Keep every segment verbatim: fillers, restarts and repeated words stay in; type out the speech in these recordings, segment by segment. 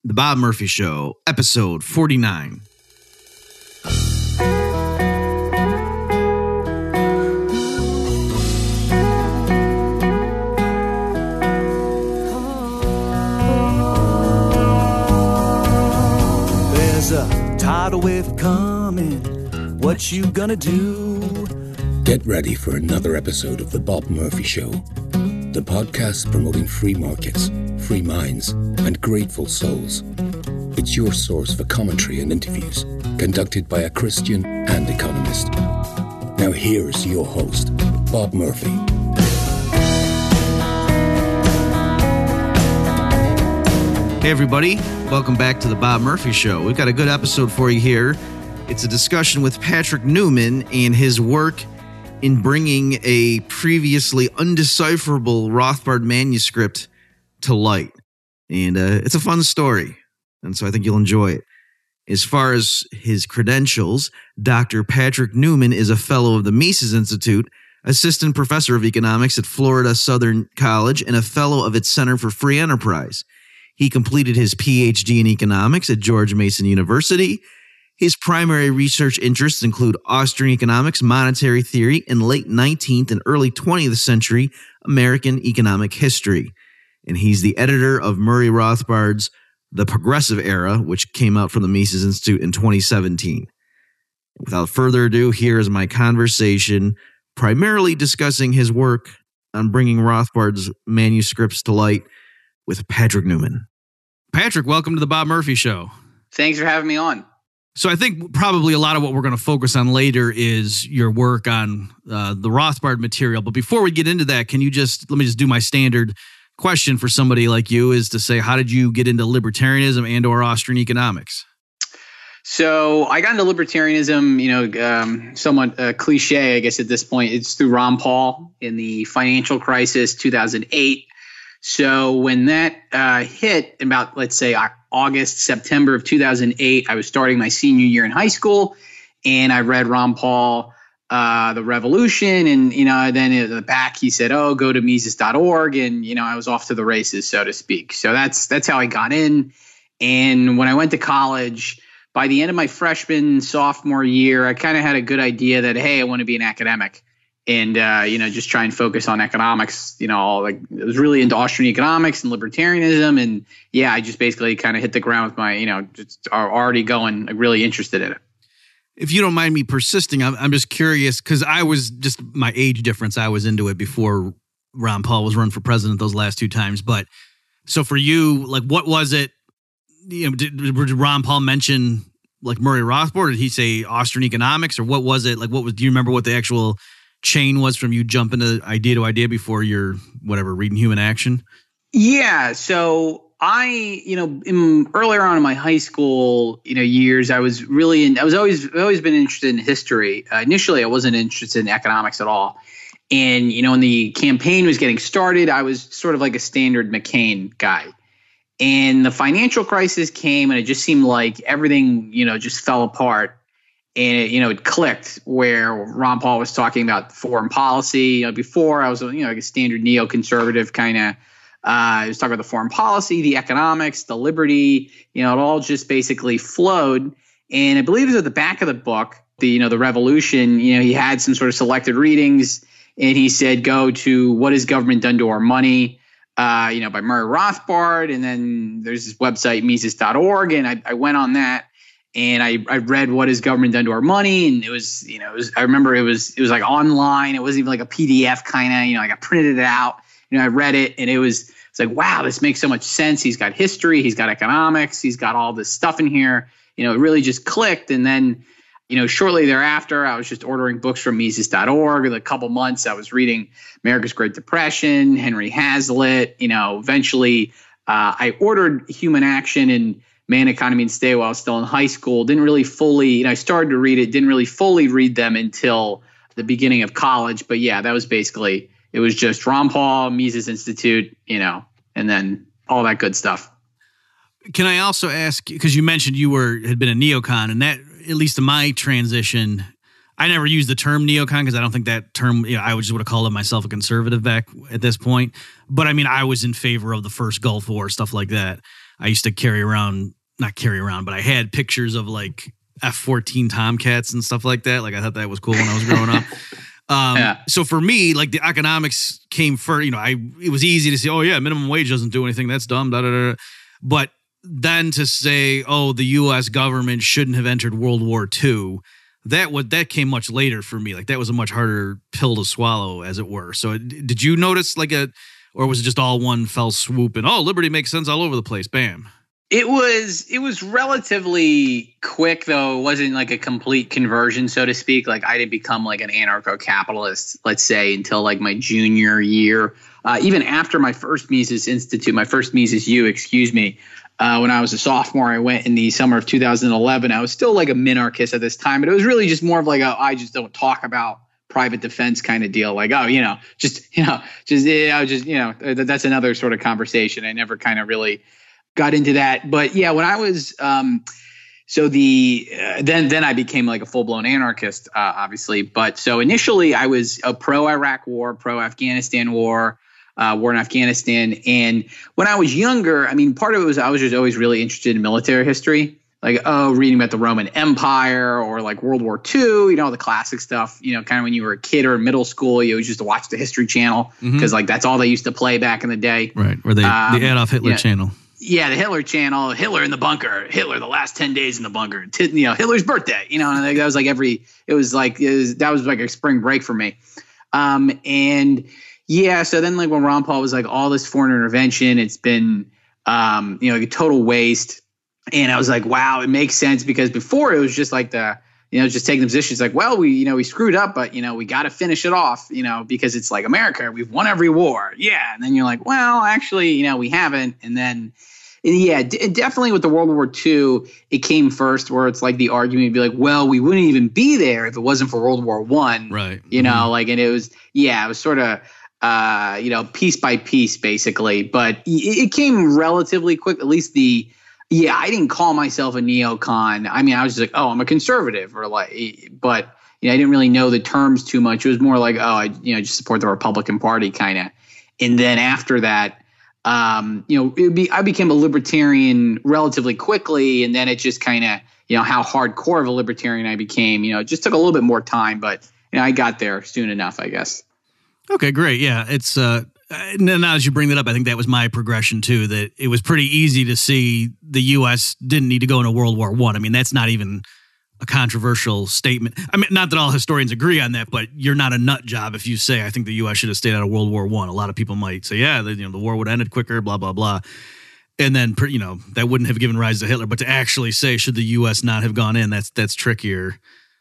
The Bob Murphy Show, episode forty-nine. There's a tidal wave coming. What you gonna do? Get ready for another episode of The Bob Murphy Show, the podcast promoting free markets, free minds, and grateful souls. It's your source for commentary and interviews conducted by a Christian and economist. Now here's your host, Bob Murphy. Hey everybody, welcome back to The Bob Murphy Show. We've got a good episode for you here. It's a discussion with Patrick Newman and his work in bringing a previously undecipherable Rothbard manuscript to light. And uh, it's a fun story, and so I think you'll enjoy it. As far as his credentials, Doctor Patrick Newman is a fellow of the Mises Institute, assistant professor of economics at Florida Southern College, and a fellow of its Center for Free Enterprise. He completed his P H D in economics at George Mason University. His primary research interests include Austrian economics, monetary theory, and late nineteenth and early twentieth century American economic history. And he's the editor of Murray Rothbard's The Progressive Era, which came out from the Mises Institute in twenty seventeen. Without further ado, here is my conversation, primarily discussing his work on bringing Rothbard's manuscripts to light with Patrick Newman. Patrick, welcome to the Bob Murphy Show. Thanks for having me on. So I think probably a lot of what we're going to focus on later is your work on uh, the Rothbard material. But before we get into that, can you just, let me just do my standard question for somebody like you, is to say, how did you get into libertarianism and or Austrian economics? So I got into libertarianism, you know, um, somewhat uh, cliche, I guess at this point. It's through Ron Paul in the financial crisis, two thousand eight. So when that uh, hit about, let's say, August, September of two thousand eight, I was starting my senior year in high school, and I read Ron Paul, uh, The Revolution, and, you know, then at the back he said, oh, go to Mises dot org, and, you know, I was off to the races, so to speak. So that's that's how I got in. And when I went to college, by the end of my freshman, sophomore year, I kind of had a good idea that, hey, I want to be an academic. And, uh, you know, just try and focus on economics, you know, like I was really into Austrian economics and libertarianism. And yeah, I just basically kind of hit the ground with my, you know, just are already going like, really interested in it. If you don't mind me persisting, I'm, I'm just curious because I was just my age difference. I was into it before Ron Paul was run for president those last two times. But so for you, like, what was it? You know, did, did Ron Paul mention like Murray Rothbard? Or did he say Austrian economics, or what was it? Like, what was? Do you remember what the actual chain was from you jumping to idea to idea before you're whatever reading Human Action? Yeah. So I, you know, in, earlier on in my high school, you know, years, I was really in, I was always, I've always been interested in history. Uh, initially, I wasn't interested in economics at all. And, you know, when the campaign was getting started, I was sort of like a standard McCain guy. And the financial crisis came, and it just seemed like everything, you know, just fell apart. And, it, you know, it clicked where Ron Paul was talking about foreign policy. You know, before I was, you know, like a standard neoconservative kind of, uh, I was talking about the foreign policy, the economics, the liberty, you know, it all just basically flowed. And I believe it was at the back of the book, the, you know, the Revolution, you know, he had some sort of selected readings, and he said, go to What Has Government Done to Our Money? Uh, you know, by Murray Rothbard. And then there's this website, Mises dot org. And I, I went on that. And I, I read What Has Government Done to Our Money? And it was, you know, it was, I remember it was, it was like online. It wasn't even like a P D F kind of, you know, like I printed it out, you know, I read it, and it was, it's like, wow, this makes so much sense. He's got history, he's got economics, he's got all this stuff in here. You know, it really just clicked. And then, you know, shortly thereafter, I was just ordering books from Mises dot org. In a couple months, I was reading America's Great Depression, Henry Hazlitt. You know, eventually uh, I ordered Human Action and Man, Economy, and Stay while I was still in high school. Didn't really fully, you know, I started to read it, didn't really fully read them until the beginning of college. But yeah, that was basically, it was just Ron Paul, Mises Institute, you know, and then all that good stuff. Can I also ask, because you mentioned you were had been a neocon, and that, at least in my transition, I never used the term neocon because I don't think that term, you know, I just would have called myself a conservative back at this point. But I mean, I was in favor of the first Gulf War, stuff like that. I used to carry around, not carry around, but I had pictures of like F fourteen Tomcats and stuff like that. Like I thought that was cool when I was growing up. Um, yeah. So for me, like the economics came first. You know, I it was easy to say, oh yeah, minimum wage doesn't do anything. That's dumb. Da, da, da. But then to say, oh, the U S government shouldn't have entered World War Two, that would that came much later for me. Like that was a much harder pill to swallow, as it were. So did you notice like a, or was it just all one fell swoop and oh, liberty makes sense all over the place? Bam. It was it was relatively quick, though. It wasn't like a complete conversion, so to speak. Like I didn't become like an anarcho-capitalist, let's say, until like my junior year. Uh, even after my first Mises Institute, my first Mises U, excuse me, uh, when I was a sophomore, I went in the summer of two thousand eleven. I was still like a minarchist at this time, but it was really just more of like a I just don't talk about private defense kind of deal. Like, oh, you know, just, you know, just, you know, just, you know, that's another sort of conversation. I never kind of really got into that. But yeah, when I was, um, so the, uh, then, then I became like a full blown anarchist, uh, obviously. But so initially I was a pro Iraq war, pro Afghanistan war, uh, war in Afghanistan. And when I was younger, I mean, part of it was, I was just always really interested in military history. Like, oh, reading about the Roman Empire or like World War Two, you know, the classic stuff, you know, kind of when you were a kid or in middle school, you always used to watch the History Channel because mm-hmm. like that's all they used to play back in the day. Right. Or the, um, the Adolf Hitler yeah. channel. Yeah, the Hitler channel, Hitler in the bunker, Hitler, the last ten days in the bunker, T- you know, Hitler's birthday, you know, and that was like every, it was like, it was, that was like a spring break for me. Um, and yeah, so then like when Ron Paul was like all this foreign intervention, it's been, um, you know, like a total waste. And I was like, wow, it makes sense because before it was just like the, you know, just taking the positions like, well, we, you know, we screwed up, but, you know, we got to finish it off, you know, because it's like America, we've won every war. Yeah. And then you're like, well, actually, you know, we haven't. And then, and yeah, d- definitely with the World War Two, it came first where it's like the argument would be like, well, we wouldn't even be there if it wasn't for World War One. Right. You know, mm-hmm. like, and it was, yeah, it was sort of, uh, you know, piece by piece, basically. But it, it came relatively quick, at least the, yeah, I didn't call myself a neocon. I mean, I was just like, oh, I'm a conservative or like, but, you know, I didn't really know the terms too much. It was more like, oh, I, you know, just support the Republican Party kind of. And then after that, um, you know, it would be, I became a libertarian relatively quickly. And then it just kind of, you know, how hardcore of a libertarian I became, you know, it just took a little bit more time, but you know, I got there soon enough, I guess. Okay, great. Yeah, it's, uh, now as you bring that up, I think that was my progression too, that it was pretty easy to see the U S didn't need to go into World War One. I. I mean, that's not even a controversial statement. I mean, not that all historians agree on that, but you're not a nut job if you say, I think the U S should have stayed out of World War One. A lot of people might say, yeah, the, you know, the war would have ended quicker, blah, blah, blah. And then, you know, that wouldn't have given rise to Hitler. But to actually say, should the U S not have gone in, that's that's trickier.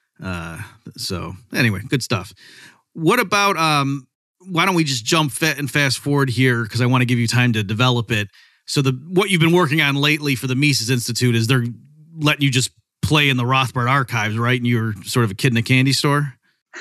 Uh, so anyway, good stuff. What about... um? Why don't we just jump fa- and fast forward here because I want to give you time to develop it. So the what you've been working on lately for the Mises Institute is they're letting you just play in the Rothbard archives, right? And you're sort of a kid in a candy store?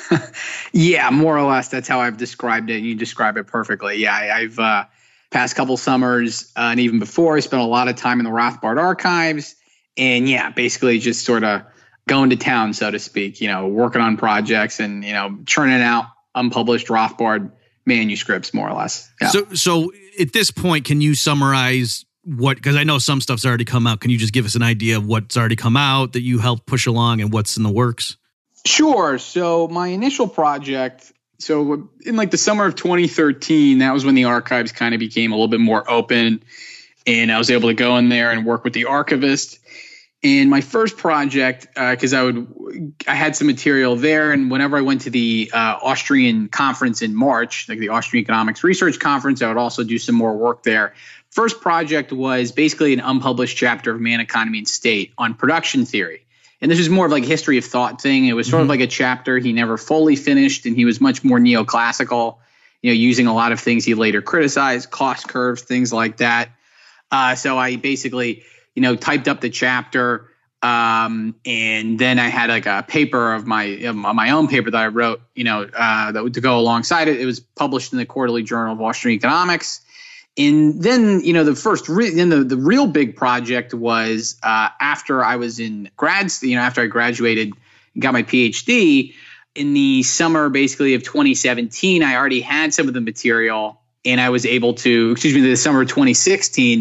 Yeah, more or less. That's how I've described it. You describe it perfectly. Yeah, I, I've uh, past couple summers uh, and even before, I spent a lot of time in the Rothbard archives. And yeah, basically just sort of going to town, so to speak, you know, working on projects and, you know, churning out unpublished Rothbard manuscripts, more or less. Yeah. So, so at this point, can you summarize what? Because I know some stuff's already come out. Can you just give us an idea of what's already come out that you helped push along and what's in the works? Sure. So my initial project. So in like the summer of twenty thirteen, that was when the archives kind of became a little bit more open, and I was able to go in there and work with the archivist. And my first project, because uh, I would, I had some material there, and whenever I went to the uh, Austrian conference in March, like the Austrian Economics Research Conference, I would also do some more work there. First project was basically an unpublished chapter of Man, Economy, and State on production theory. And this was more of like a history of thought thing. It was sort mm-hmm. of like a chapter he never fully finished, and he was much more neoclassical, you know, using a lot of things he later criticized, cost curves, things like that. Uh, so I basically... you know, typed up the chapter, um, and then I had like a paper of my of my own paper that I wrote, you know, uh, that would to go alongside it. It was published in the Quarterly Journal of Austrian Economics, and then you know the first, re- then the the real big project was uh, after I was in grad, you know, after I graduated and got my PhD in the summer, basically of twenty seventeen. I already had some of the material, and I was able to, excuse me, the summer of twenty sixteen.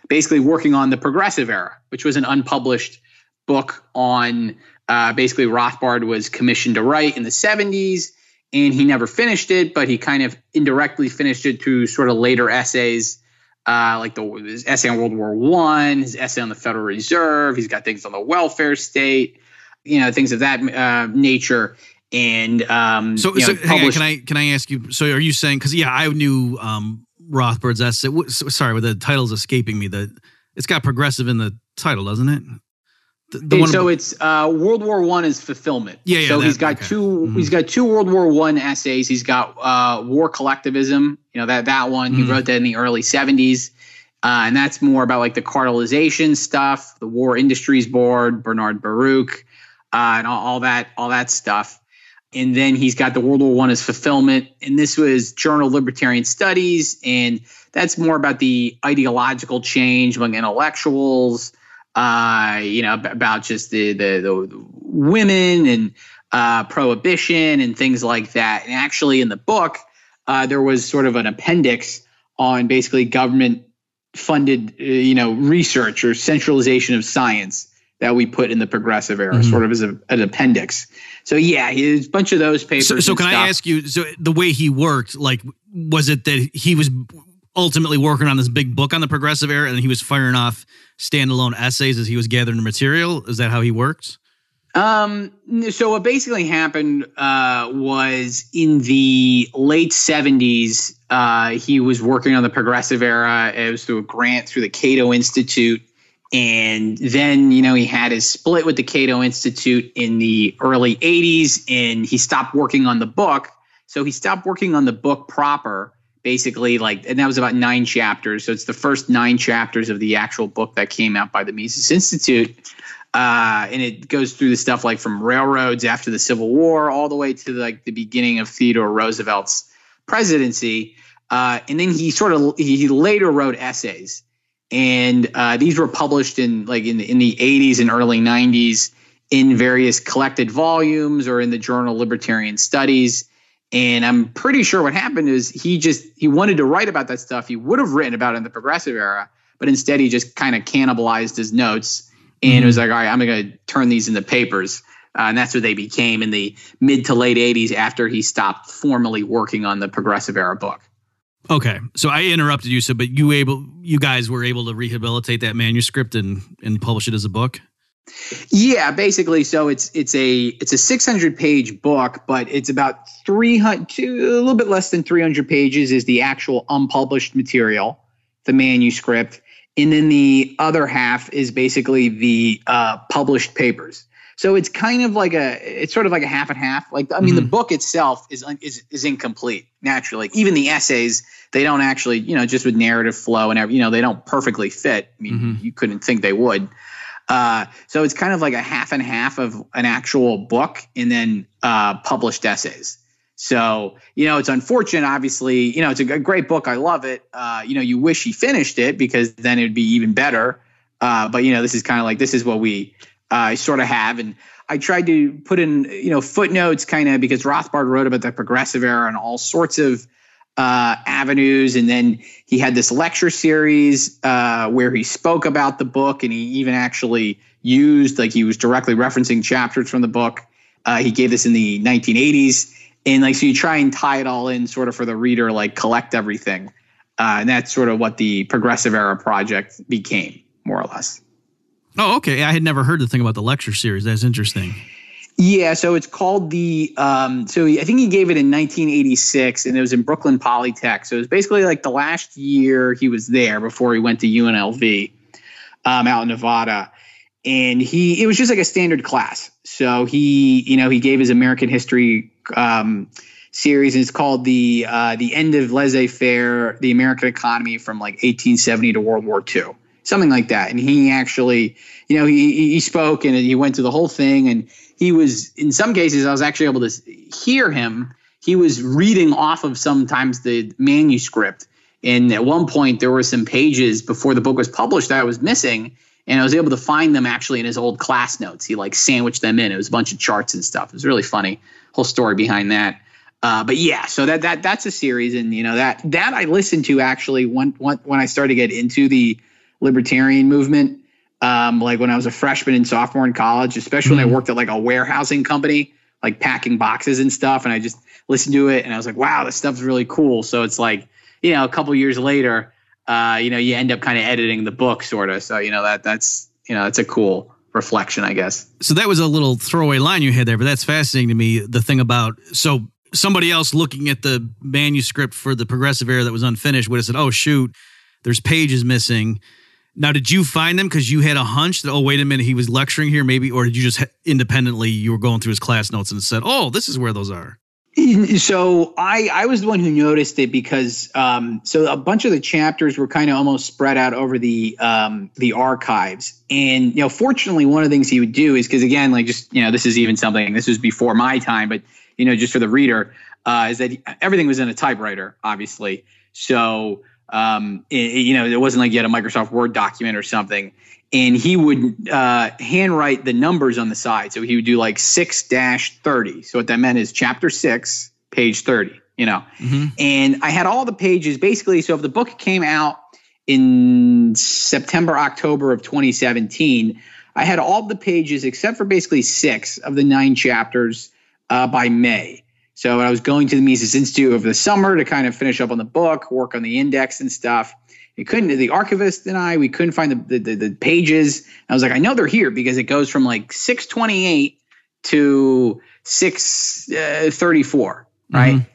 basically working on the Progressive Era, which was an unpublished book on uh, basically Rothbard was commissioned to write in the seventies, and he never finished it, but he kind of indirectly finished it through sort of later essays, uh, like the his essay on World War One, his essay on the Federal Reserve. He's got things on the welfare state, you know, things of that uh, nature. And um, so, you know, so hang on, can I can I ask you? So, are you saying because yeah, I knew um, Rothbard's essay. Sorry, the title's escaping me. The it's got progressive in the title, doesn't it? The, the one so about, it's uh, World War One is fulfillment. Yeah, yeah. So that, he's got okay. two. Mm-hmm. He's got two World War One essays. He's got uh, War Collectivism. You know that that one. Mm-hmm. He wrote that in the early seventies, uh, and that's more about like the cartelization stuff, the War Industries Board, Bernard Baruch, uh, and all, all that all that stuff. And then he's got the World War One as fulfillment, and this was Journal of Libertarian Studies, and that's more about the ideological change among intellectuals, uh, you know, about just the the, the women and uh, prohibition and things like that. And actually, in the book, uh, there was sort of an appendix on basically government-funded, uh, you know, research or centralization of science that we put in the Progressive Era, mm-hmm. sort of as a, an appendix. So yeah, there's a bunch of those papers. So, so can stuff. I ask you? So the way he worked, like, was it that he was ultimately working on this big book on the Progressive Era, and he was firing off standalone essays as he was gathering the material? Is that how he worked? Um. So what basically happened uh, was in the late seventies, uh, he was working on the Progressive Era. It was through a grant through the Cato Institute. And then, you know, he had his split with the Cato Institute in the early eighties, and he stopped working on the book. So he stopped working on the book proper, basically, like, and that was about nine chapters. So it's the first nine chapters of the actual book that came out by the Mises Institute. Uh, and it goes through the stuff like from railroads after the Civil War all the way to like the beginning of Theodore Roosevelt's presidency. Uh, and then he sort of he later wrote essays. And uh, these were published in like in the, in the eighties and early nineties in various collected volumes or in the Journal of Libertarian Studies. And I'm pretty sure what happened is he just he wanted to write about that stuff. He would have written about it in the Progressive Era, but instead he just kind of cannibalized his notes. And mm-hmm. it was like, all right, I'm going to turn these into papers. Uh, and that's what they became in the mid to late eighties after he stopped formally working on the Progressive Era book. Okay, so I interrupted you. So, but you able, you guys were able to rehabilitate that manuscript and and publish it as a book. Yeah, basically. So it's it's a it's a six hundred page book, but it's about three hundred, a little bit less than three hundred pages is the actual unpublished material, the manuscript, and then the other half is basically the uh, published papers. So it's kind of like a, it's sort of like a half and half. Like, I mean, mm-hmm. the book itself is, is, is incomplete naturally. Even the essays, they don't actually, you know, just with narrative flow and every, you know, they don't perfectly fit. I mean, mm-hmm. you couldn't think they would. Uh, so it's kind of like a half and half of an actual book and then uh, published essays. So, you know, it's unfortunate, obviously, you know, it's a great book. I love it. Uh, you know, you wish he finished it because then it'd be even better. Uh, but, you know, this is kind of like, this is what we, I uh, sort of have. And I tried to put in, you know, footnotes kind of because Rothbard wrote about the Progressive Era and all sorts of uh, avenues. And then he had this lecture series uh, where he spoke about the book and he even actually used, like he was directly referencing chapters from the book. Uh, he gave this in the nineteen eighties. And like, so you try and tie it all in sort of for the reader, like collect everything. Uh, and that's sort of what the Progressive Era project became, more or less. Oh, okay. I had never heard the thing about the lecture series. That's interesting. Yeah, so it's called the um, – so I think he gave it in nineteen eighty-six, and it was in Brooklyn Polytech. So it was basically like the last year he was there before he went to U N L V um, out in Nevada. And he – it was just like a standard class. So he – you know, he gave his American history um, series, and it's called the uh, the End of Laissez-Faire, the American Economy from like eighteen seventy to World War Two. Something like that. And he actually, you know, he he spoke and he went through the whole thing. And he was, in some cases, I was actually able to hear him. He was reading off of sometimes the manuscript. And at one point, there were some pages before the book was published that I was missing. And I was able to find them actually in his old class notes. He like sandwiched them in. It was a bunch of charts and stuff. It was really funny. Whole story behind that. Uh, but yeah, so that that that's a series. And, you know, that that I listened to actually when, when, when I started to get into the libertarian movement. Um, like when I was a freshman and sophomore in college, especially mm-hmm. when I worked at like a warehousing company, like packing boxes and stuff. And I just listened to it and I was like, wow, this stuff's really cool. So it's like, you know, a couple years later, uh, you know, you end up kind of editing the book sort of. So, you know, that that's, you know, that's a cool reflection, I guess. So that was a little throwaway line you had there, but that's fascinating to me. The thing about, so somebody else looking at the manuscript for the Progressive Era that was unfinished would have said, oh, shoot, there's pages missing. Now, did you find them because you had a hunch that, oh, wait a minute, he was lecturing here maybe, or did you just independently, you were going through his class notes and said, oh, this is where those are? So I, I was the one who noticed it because um, so a bunch of the chapters were kind of almost spread out over the um, the archives. And, you know, fortunately, one of the things he would do is because, again, like just, you know, this is even something, this was before my time, but, you know, just for the reader, uh, is that he, everything was in a typewriter, obviously. So, um, it, you know, it wasn't like you had a Microsoft Word document or something. And he would uh, handwrite the numbers on the side. So he would do like six dash thirty. So what that meant is chapter six, page thirty, you know. Mm-hmm. And I had all the pages basically. So if the book came out in September, October of twenty seventeen, I had all the pages except for basically six of the nine chapters uh, by May. So I was going to the Mises Institute over the summer to kind of finish up on the book, work on the index and stuff. It couldn't, the archivist and I, we couldn't find the, the, the pages. I was like, I know they're here because it goes from like six twenty-eight to six thirty-four, right? Mm-hmm.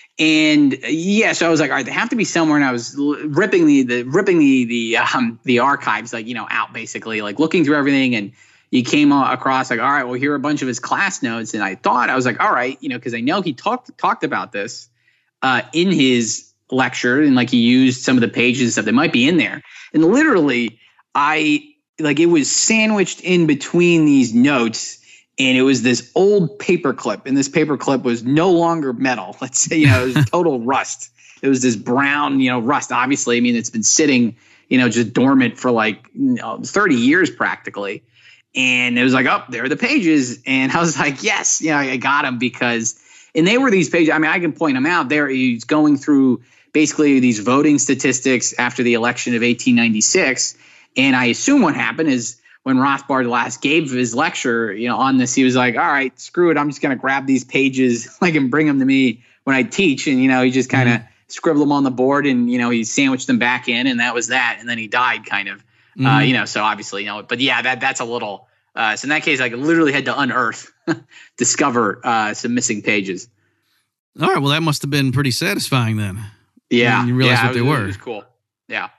And yeah, so I was like, all right, they have to be somewhere. And I was ripping the, the ripping the, the, um, the archives, like, you know, out basically, like looking through everything. And you came across like, all right, well, here are a bunch of his class notes. And I thought, I was like, all right, you know, because I know he talked, talked about this uh, in his lecture, and like he used some of the pages and stuff that might be in there. And literally, I like it was sandwiched in between these notes, and it was this old paper clip. And this paper clip was no longer metal. Let's say, you know, it was total rust. It was this brown, you know, rust. Obviously, I mean, it's been sitting, you know, just dormant for like you know, thirty years practically. And it was like, oh, there are the pages. And I was like, yes, you know, I got them because, and they were these pages. I mean, I can point them out. There, he's going through basically these voting statistics after the election of eighteen ninety-six. And I assume what happened is when Rothbard last gave his lecture, you know, on this, he was like, all right, screw it. I'm just going to grab these pages like and bring them to me when I teach. And, you know, he just kind of mm-hmm. scribbled them on the board and, you know, he sandwiched them back in and that was that. And then he died kind of, mm-hmm. uh, you know, so obviously, you know, but yeah, that that's a little, uh, so in that case, I literally had to unearth, discover uh, some missing pages. All right. Well, that must have been pretty satisfying then. Yeah, you realize yeah, what they it was, were. It was cool. Yeah.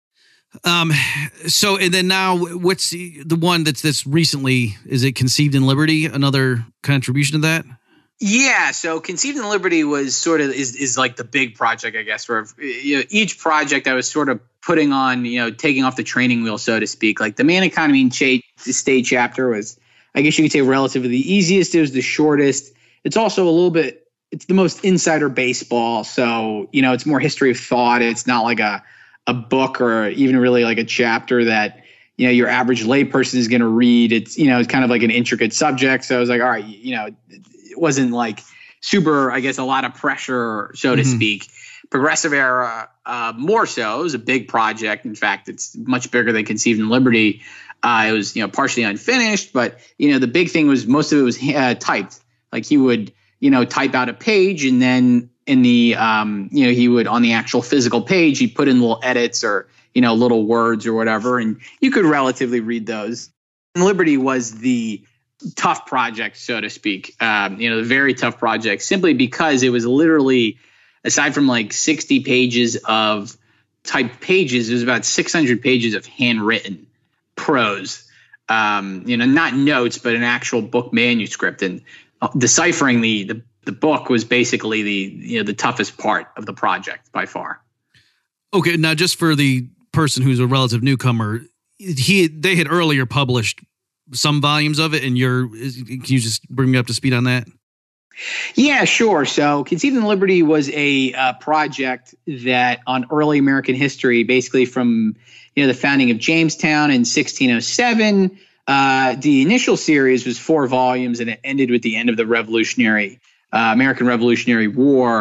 Um. So, and then now, what's the, the one that's that's recently? Is it Conceived in Liberty? Another contribution to that? Yeah. So, Conceived in Liberty was sort of is is like the big project, I guess. For you know, each project, I was sort of putting on, you know, taking off the training wheel, so to speak. Like the Man Economy and State chapter was, I guess you could say, relatively the easiest. It was the shortest. It's also a little bit. It's the most insider baseball. So, you know, it's more history of thought. It's not like a, a book or even really like a chapter that, you know, your average layperson is going to read. It's, you know, it's kind of like an intricate subject. So I was like, all right, you know, it wasn't like super, I guess, a lot of pressure, so to mm-hmm. speak. Progressive Era, uh, more so. It was a big project. In fact, it's much bigger than Conceived in Liberty. Uh, it was, you know, partially unfinished, but, you know, the big thing was most of it was uh, typed. Like he would, you know, type out a page and then in the, um, you know, he would on the actual physical page, he put in little edits or, you know, little words or whatever. And you could relatively read those. And Liberty was the tough project, so to speak, um, you know, the very tough project simply because it was literally, aside from like sixty pages of typed pages, it was about six hundred pages of handwritten prose, um, you know, not notes, but an actual book manuscript. And deciphering the, the the book was basically the you know the toughest part of the project by far. Okay, now just for the person who's a relative newcomer, he they had earlier published some volumes of it, and you're can you just bring me up to speed on that? Yeah, sure. So Conceived in Liberty was a uh, project that on early American history, basically from you know the founding of Jamestown in sixteen oh seven. Uh, the initial series was four volumes, and it ended with the end of the Revolutionary uh, American Revolutionary War.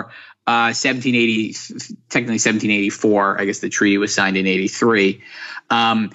uh, seventeen eighty, technically seventeen eighty-four. I guess the treaty was signed in eighty-three. Um,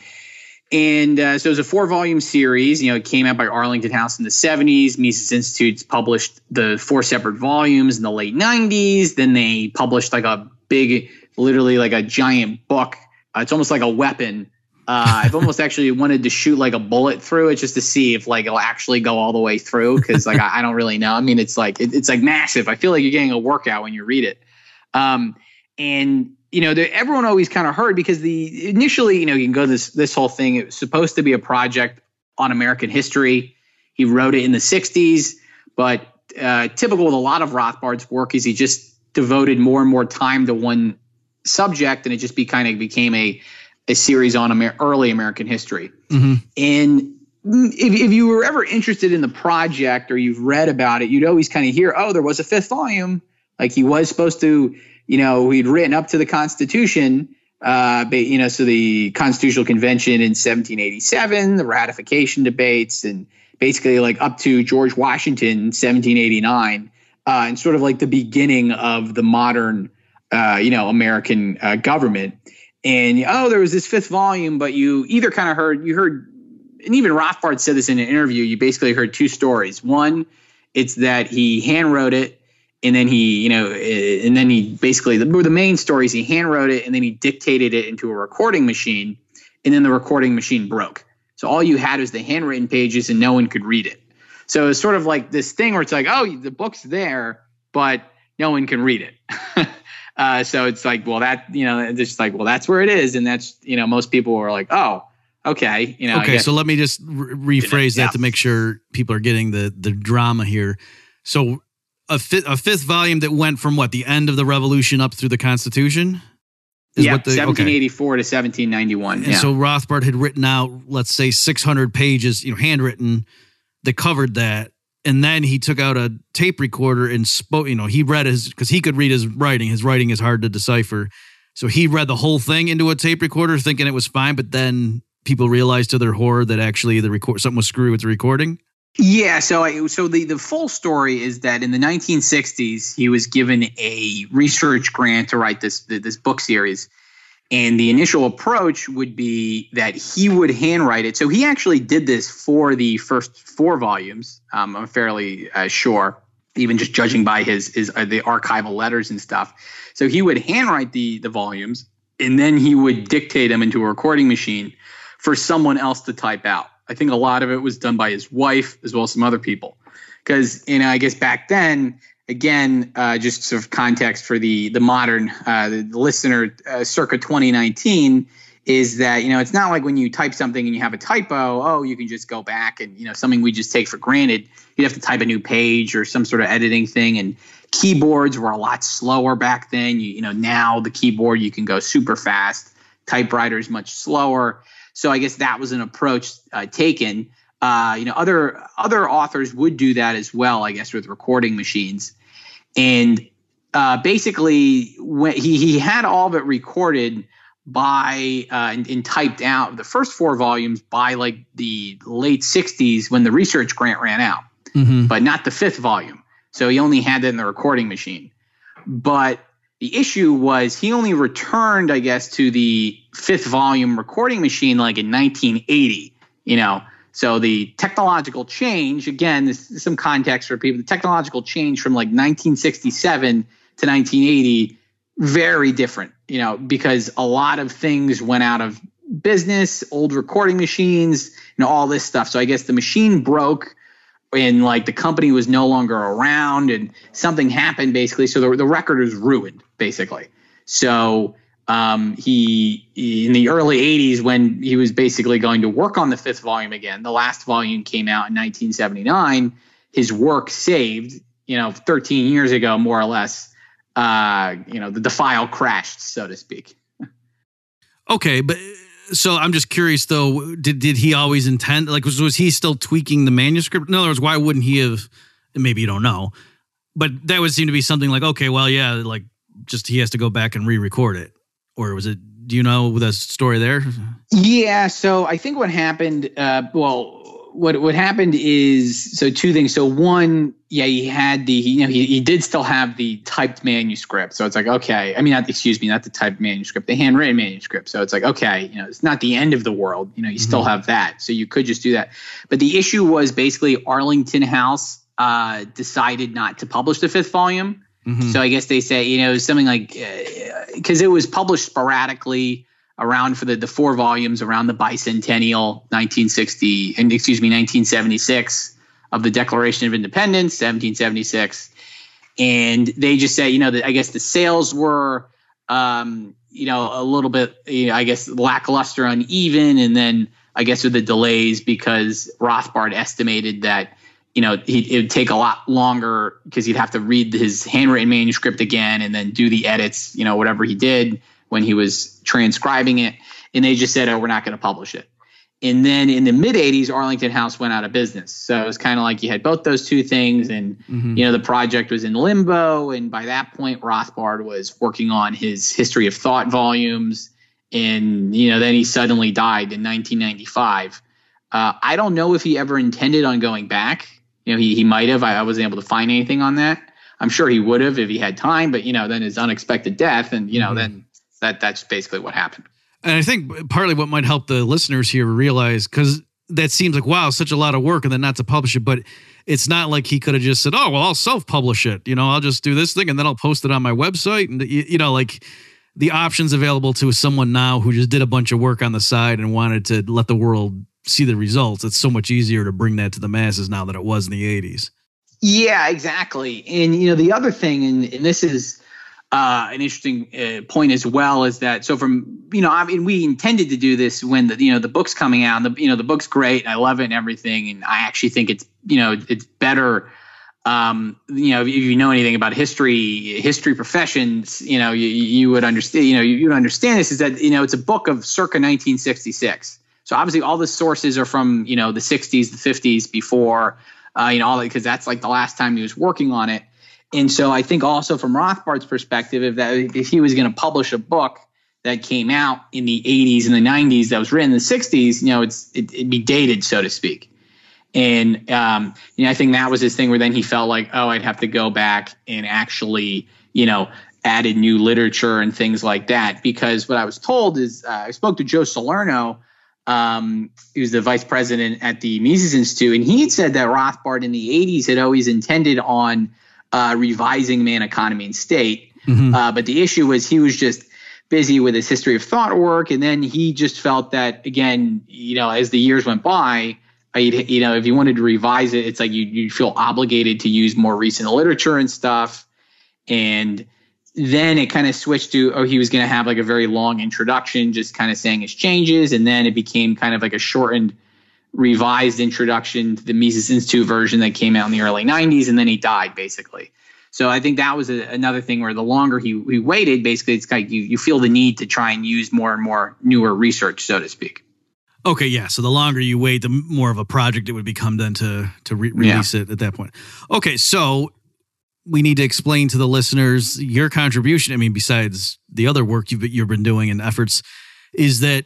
and uh, so it was a four-volume series. You know, it came out by Arlington House in the seventies. Mises Institutes published the four separate volumes in the late nineties. Then they published like a big, literally like a giant book. Uh, it's almost like a weapon. Uh, I've almost actually wanted to shoot like a bullet through it just to see if like it'll actually go all the way through, because like I, I don't really know. I mean, it's like it, it's like massive. I feel like you're getting a workout when you read it. Um, and you know, the, everyone always kind of heard because the initially, you know, you can go this this whole thing. It was supposed to be a project on American history. He wrote it in the sixties, but uh, typical with a lot of Rothbard's work is he just devoted more and more time to one subject, and it just be kind of became a a series on Amer- early American history. Mm-hmm. And if, if you were ever interested in the project or you've read about it, you'd always kind of hear, oh, there was a fifth volume. Like he was supposed to, you know, he'd written up to the Constitution, uh, but, you know, so the Constitutional Convention in seventeen eighty-seven, the ratification debates, and basically like up to George Washington in seventeen eighty-nine, uh, and sort of like the beginning of the modern, uh, you know, American uh, government. And, oh, there was this fifth volume, but you either kind of heard, you heard, and even Rothbard said this in an interview, you basically heard two stories. One, it's that he hand wrote it, and then he, you know, and then he basically, the, the main story is he hand wrote it, and then he dictated it into a recording machine, and then the recording machine broke. So all you had was the handwritten pages, and no one could read it. So it's sort of like this thing where it's like, oh, the book's there, but no one can read it. Uh, so it's like, well, that, you know, it's just like, well, that's where it is. And that's, you know, most people are like, oh, okay. You know, okay. So let me just re- rephrase yeah. that to make sure people are getting the, the drama here. So a, fi- a fifth volume that went from what, the end of the Revolution up through the Constitution? Is yeah, what the, seventeen eighty-four okay. to seventeen ninety-one. And yeah. so Rothbard had written out, let's say six hundred pages, you know, handwritten that covered that. And then he took out a tape recorder and spoke, you know, he read his, because he could read his writing. His writing is hard to decipher. So he read the whole thing into a tape recorder thinking it was fine, but then people realized to their horror that actually the record something was screwed with the recording. Yeah, so I, so the, the full story is that in the nineteen sixties, he was given a research grant to write this this book series. And the initial approach would be that he would handwrite it. So he actually did this for the first four volumes. Um, I'm fairly uh, sure, even just judging by his his uh, the archival letters and stuff. So he would handwrite the the volumes, and then he would dictate them into a recording machine for someone else to type out. I think a lot of it was done by his wife as well as some other people, because you know I guess back then. Again, uh, just sort of context for the the modern uh, the listener uh, circa twenty nineteen is that, you know, it's not like when you type something and you have a typo, oh, you can just go back and, you know, something we just take for granted. You'd have to type a new page or some sort of editing thing. And keyboards were a lot slower back then. You, you know, now the keyboard, you can go super fast. Typewriter is much slower. So I guess that was an approach uh, taken. Uh, you know, other other authors would do that as well, I guess, with recording machines. And uh, basically, when he he had all of it recorded by uh, and, and typed out, the first four volumes by like the late sixties when the research grant ran out, mm-hmm. but not the fifth volume. So he only had that in the recording machine. But the issue was he only returned, I guess, to the fifth volume recording machine like in nineteen eighty, you know. So the technological change, again, this is some context for people, the technological change from like nineteen sixty-seven to nineteen eighty, very different, you know, because a lot of things went out of business, old recording machines, you know, all this stuff. So I guess the machine broke and like the company was no longer around and something happened basically. So the, the record was ruined basically. So Um, he, he in the early eighties, when he was basically going to work on the fifth volume again, the last volume came out in nineteen seventy-nine. His work saved, you know, thirteen years ago, more or less. Uh, you know, the, the file crashed, so to speak. Okay, but so I'm just curious though. Did did he always intend? Like, was was he still tweaking the manuscript? In other words, why wouldn't he have? Maybe you don't know, but that would seem to be something like, okay, well, yeah, like just he has to go back and re-record it. Or was it, do you know the story there? Yeah, so I think what happened, uh, well, what what happened is, so two things. So one, yeah, he had the, you know, he, he did still have the typed manuscript. So it's like, okay, I mean, not, excuse me, not the typed manuscript, the handwritten manuscript. So it's like, okay, you know, it's not the end of the world. You know, you mm-hmm. still have that. So you could just do that. But the issue was basically Arlington House uh, decided not to publish the fifth volume. Mm-hmm. So I guess they say, you know, something like, because uh, it was published sporadically around for the, the four volumes around the bicentennial nineteen sixty and excuse me nineteen seventy-six of the Declaration of Independence, seventeen seventy-six, and they just say, you know, that I guess the sales were um, you know a little bit, you know, I guess lackluster, uneven, and then I guess with the delays because Rothbard estimated that, you know, he, it would take a lot longer because he'd have to read his handwritten manuscript again and then do the edits, you know, whatever he did when he was transcribing it. And they just said, oh, we're not going to publish it. And then in the mid eighties, Arlington House went out of business. So it was kind of like you had both those two things. And, mm-hmm. you know, the project was in limbo. And by that point, Rothbard was working on his History of Thought volumes. And, you know, then he suddenly died in nineteen ninety-five. Uh, I don't know if he ever intended on going back. You know, he, he might have. I, I wasn't able to find anything on that. I'm sure he would have if he had time. But, you know, then his unexpected death. And, you know, mm-hmm. then that that's basically what happened. And I think partly what might help the listeners here realize, because that seems like, wow, such a lot of work and then not to publish it. But it's not like he could have just said, oh, well, I'll self-publish it. You know, I'll just do this thing and then I'll post it on my website. And, you know, like the options available to someone now who just did a bunch of work on the side and wanted to let the world see the results. It's so much easier to bring that to the masses now than it was in the eighties. Yeah, exactly. And, you know, the other thing, and, and this is, Uh, an interesting uh, point as well, is that so from, you know, I mean, we intended to do this when the, you know, the book's coming out, and the, you know, the book's great and I love it and everything. And I actually think it's, you know, it's better. Um, you know, if you know anything about history, history professions, you know, you, you would understand, you know, you, you would understand this is that, you know, it's a book of circa nineteen sixty-six. So obviously all the sources are from, you know, the sixties, the fifties before, uh, you know, all that, because that's like the last time he was working on it. And so I think also from Rothbard's perspective, if that if he was going to publish a book that came out in the eighties and the nineties that was written in the sixties, you know, it's it, it'd be dated, so to speak. And um, you know, I think that was his thing where then he felt like, oh, I'd have to go back and actually, you know, added new literature and things like that. Because what I was told is uh, I spoke to Joe Salerno, um, he was the vice president at the Mises Institute, and he had said that Rothbard in the eighties had always intended on Uh, revising Man, Economy, and State. Mm-hmm. Uh, but the issue was he was just busy with his History of Thought work. And then he just felt that, again, you know, as the years went by, you know, if you wanted to revise it, it's like you you feel obligated to use more recent literature and stuff. And then it kind of switched to, oh, he was going to have like a very long introduction, just kind of saying his changes. And then it became kind of like a shortened revised introduction to the Mises Institute version that came out in the early nineties, and then he died basically. So I think that was a, another thing where the longer he, he waited, basically it's like you, you feel the need to try and use more and more newer research, so to speak. Okay, yeah. So the longer you wait, the more of a project it would become then to to re- release yeah. it at that point. Okay, so we need to explain to the listeners your contribution. I mean, besides the other work you've, you've been doing and efforts, is that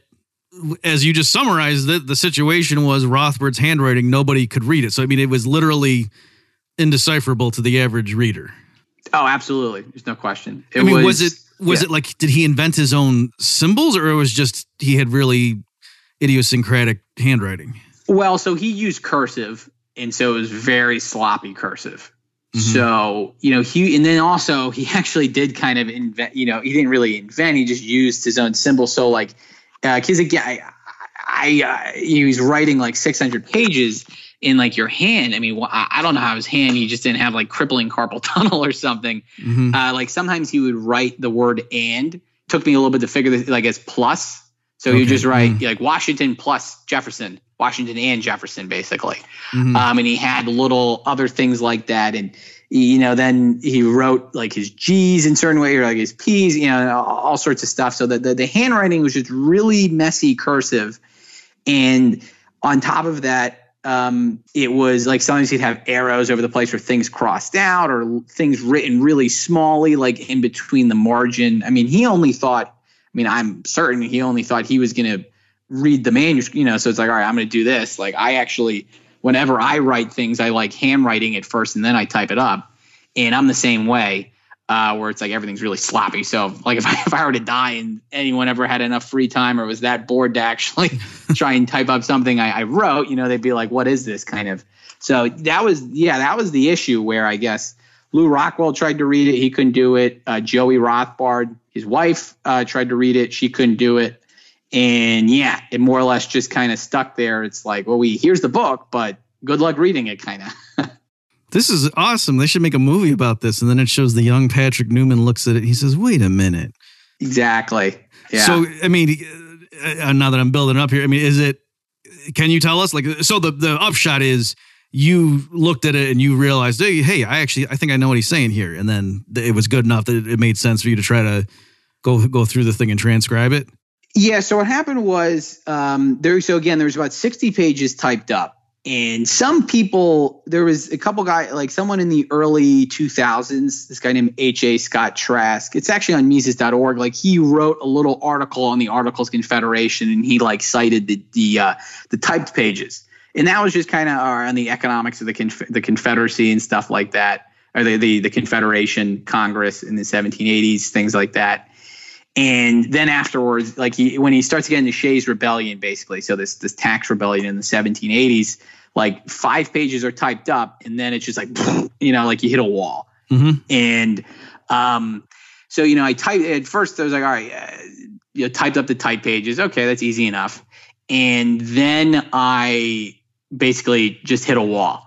as you just summarized it, the situation was Rothbard's handwriting, nobody could read it. So, I mean, it was literally indecipherable to the average reader. Oh, absolutely. There's no question. It I mean, was, was it, was yeah. it like, did he invent his own symbols, or it was just, he had really idiosyncratic handwriting? Well, so he used cursive, and so it was very sloppy cursive. Mm-hmm. So, you know, he, and then also he actually did kind of invent, you know, he didn't really invent, he just used his own symbols. So like, Because uh, again, I, I uh, he was writing like six hundred pages in like your hand. I mean, I don't know how his hand, he just didn't have like crippling carpal tunnel or something. Mm-hmm. Uh, like sometimes he would write the word and. Took me a little bit to figure this like as plus. So okay. you just write mm-hmm. like Washington plus Jefferson, Washington and Jefferson basically. Mm-hmm. Um, and he had little other things like that. And you know, then he wrote like his G's in certain way, or like his P's, you know, all sorts of stuff. So that the, the handwriting was just really messy cursive. And on top of that, um, it was like sometimes he'd have arrows over the place where things crossed out, or things written really smallly, like in between the margin. I mean, he only thought, I mean, I'm certain he only thought he was going to read the manuscript, you know, so it's like, all right, I'm going to do this. Like I actually, whenever I write things, I like handwriting it first and then I type it up. And I'm the same way. Uh, where it's like everything's really sloppy. So like if I, if I were to die and anyone ever had enough free time or was that bored to actually try and type up something I, I wrote, you know, they'd be like, what is this kind of? So that was, yeah, that was the issue where I guess Lou Rockwell tried to read it. He couldn't do it. Uh, Joey Rothbard, his wife, uh, tried to read it. She couldn't do it. And yeah, it more or less just kind of stuck there. It's like, well, we here's the book, but good luck reading it kind of. This is awesome. They should make a movie about this. And then it shows the young Patrick Newman looks at it. He says, wait a minute. Exactly. Yeah. So, I mean, uh, now that I'm building up here, I mean, is it, can you tell us? Like, so the, the upshot is you looked at it and you realized, hey, hey, I actually, I think I know what he's saying here. And then it was good enough that it made sense for you to try to go, go through the thing and transcribe it. Yeah. So what happened was um, there. So again, there was about sixty pages typed up. And some people, there was a couple guys, like someone in the early two thousands, this guy named H A Scott Trask. It's actually on Mises dot org. Like he wrote a little article on the Articles of Confederation, and he like cited the the uh, the typed pages. And that was just kind of uh, on the economics of the Conf- the Confederacy and stuff like that, or the, the the Confederation Congress in the seventeen eighties, things like that. And then afterwards, like he, when he starts getting to Shays Rebellion, basically, so this this tax rebellion in the seventeen eighties, like five pages are typed up, and then it's just like, you know, like you hit a wall. Mm-hmm. And um, so, you know, I typed at first. I was like, all right, uh, you know, typed up the type pages. Okay, that's easy enough. And then I basically just hit a wall.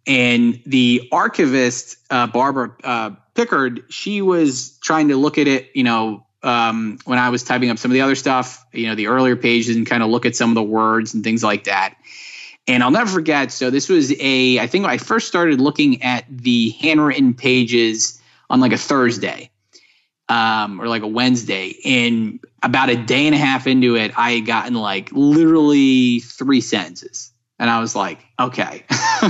And the archivist, uh, Barbara uh, Pickard, she was trying to look at it, you know. Um, when I was typing up some of the other stuff, you know, the earlier pages and kind of look at some of the words and things like that. And I'll never forget. So this was a, I think I first started looking at the handwritten pages on like a Thursday um, or like a Wednesday. And about a day and a half into it, I had gotten like literally three sentences. And I was like, okay,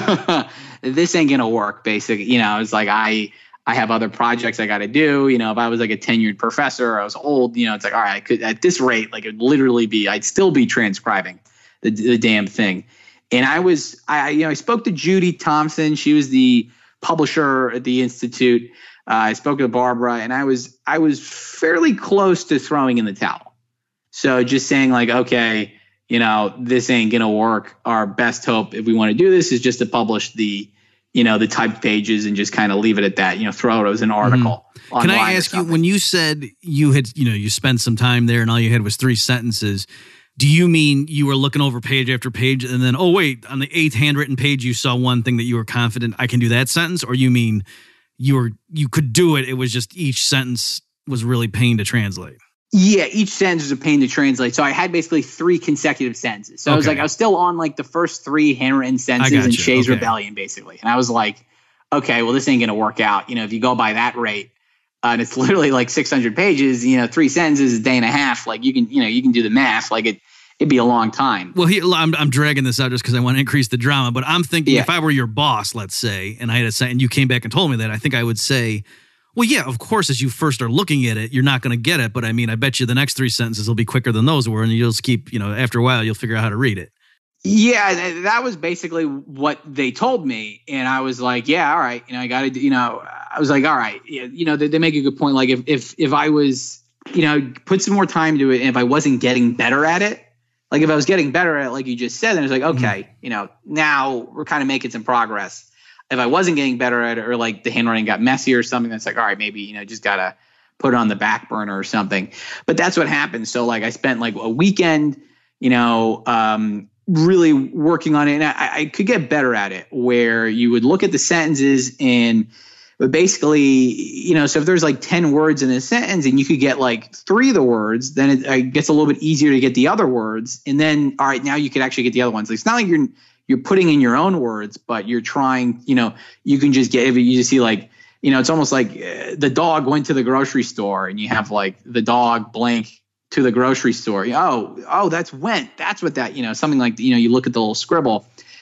this ain't going to work, basically. You know, it's like I, I have other projects I got to do. You know, if I was like a tenured professor, I was old, you know, it's like, all right, I could, at this rate, like it'd literally be, I'd still be transcribing the, the damn thing. And I was, I, you know, I spoke to Judy Thompson. She was the publisher at the Institute. Uh, I spoke to Barbara, and I was, I was fairly close to throwing in the towel. So just saying like, okay, you know, this ain't going to work. Our best hope, if we want to do this, is just to publish the, you know, the typed pages and just kind of leave it at that, you know, throw it as an article. Mm-hmm. Can I ask you, when you said you had, you know, you spent some time there and all you had was three sentences, do you mean you were looking over page after page and then, oh, wait, on the eighth handwritten page, you saw one thing that you were confident I can do that sentence? Or you mean you were, you could do it. It was just each sentence was really pain to translate. Yeah, each sentence was a pain to translate. So I had basically three consecutive sentences. So okay. I was like, I was still on like the first three handwritten sentences in Shays okay. Rebellion, basically. And I was like, okay, well, this ain't going to work out. You know, if you go by that rate, uh, and it's literally like six hundred pages, you know, three sentences, a day and a half. Like you can, you know, you can do the math. Like it, it'd be a long time. Well, he, I'm, I'm dragging this out just because I want to increase the drama. But I'm thinking yeah. if I were your boss, let's say, and I had a sentence, and you came back and told me that, I think I would say, well, yeah, of course, as you first are looking at it, you're not going to get it. But I mean, I bet you the next three sentences will be quicker than those were. And you'll just keep, you know, after a while, you'll figure out how to read it. Yeah, that was basically what they told me. And I was like, yeah, all right. You know, I got to, you know, I was like, all right. You know, they, they make a good point. Like if, if, if I was, you know, put some more time to it, and if I wasn't getting better at it, like if I was getting better at it, like you just said, then it's like, okay, mm-hmm. you know, now we're kind of making some progress. If I wasn't getting better at it, or like the handwriting got messy or something, that's like, all right, maybe, you know, just got to put it on the back burner or something. But that's what happened. So like I spent like a weekend, you know, um, really working on it. And I, I could get better at it, where you would look at the sentences and but basically, you know, so if there's like ten words in a sentence and you could get like three of the words, then it, it gets a little bit easier to get the other words. And then, all right, now you could actually get the other ones. Like, it's not like you're you're putting in your own words, but you're trying, you know, you can just get, if you just see like, you know, it's almost like uh, the dog went to the grocery store, and you have like the dog blank to the grocery store. Oh, oh, that's went. That's what that, you know, something like, you know, you look at the little scribble.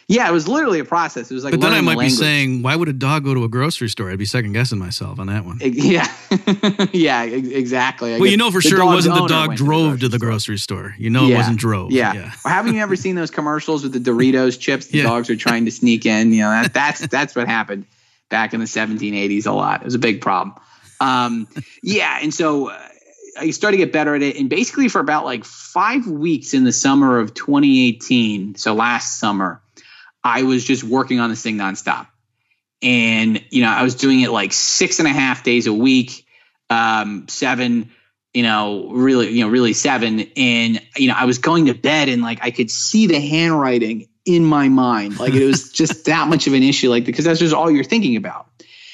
Yeah, it was literally a process. It was like, but then I might the be saying, why would a dog go to a grocery store? I'd be second guessing myself on that one. Yeah, yeah, exactly. I well, you know for sure it wasn't the dog drove to the store. grocery store. You know yeah. it wasn't drove. Yeah. yeah. Or haven't you ever seen those commercials with the Doritos chips? The yeah. dogs are trying to sneak in. You know, that, that's that's what happened back in the seventeen eighties a lot. It was a big problem. Um, yeah, and so uh, I started to get better at it. And basically for about like five weeks in the summer of twenty eighteen, so last summer, I was just working on this thing nonstop. And, you know, I was doing it like six and a half days a week, um, seven, you know, really, you know, really seven. And, you know, I was going to bed and like I could see the handwriting in my mind. Like it was just that much of an issue, like, because that's just all you're thinking about.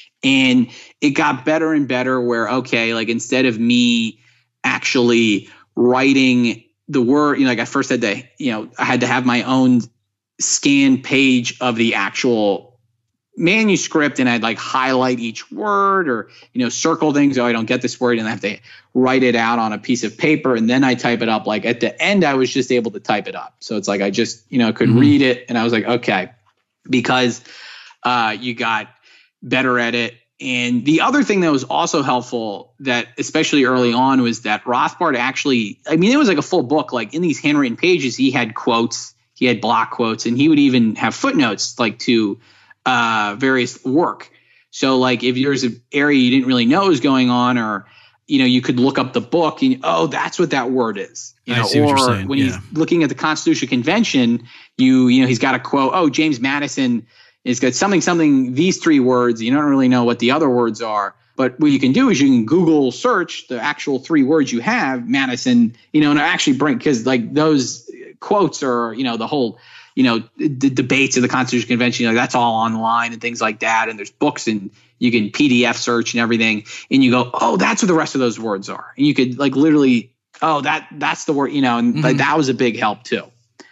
And it got better and better where, okay, like instead of me actually writing the word, you know, like I first had to, you know, I had to have my own scanned page of the actual manuscript and I'd like highlight each word or, you know, circle things. Oh, I don't get this word. And I have to write it out on a piece of paper and then I type it up. Like at the end, I was just able to type it up. So it's like, I just, you know, could mm-hmm. read it. And I was like, okay, because uh, you got better at it. And the other thing that was also helpful that especially early on was that Rothbard actually, I mean, it was like a full book, like in these handwritten pages, he had quotes. He had block quotes and he would even have footnotes like to uh, various work. So like if there's an area you didn't really know was going on or, you know, you could look up the book and, oh, that's what that word is. You know, I see what or you're saying. when Yeah. he's looking at the Constitutional Convention, you, you know, he's got a quote, oh, James Madison has got something, something, these three words. You don't really know what the other words are. But what you can do is you can Google search the actual three words you have, Madison, you know, and actually bring, because like those quotes are, you know, the whole, you know, the debates of the Constitutional Convention, you know, that's all online and things like that. And there's books and you can P D F search and everything. And you go, oh, that's what the rest of those words are. And you could like literally, oh, that that's the word, you know, and mm-hmm. like, that was a big help too.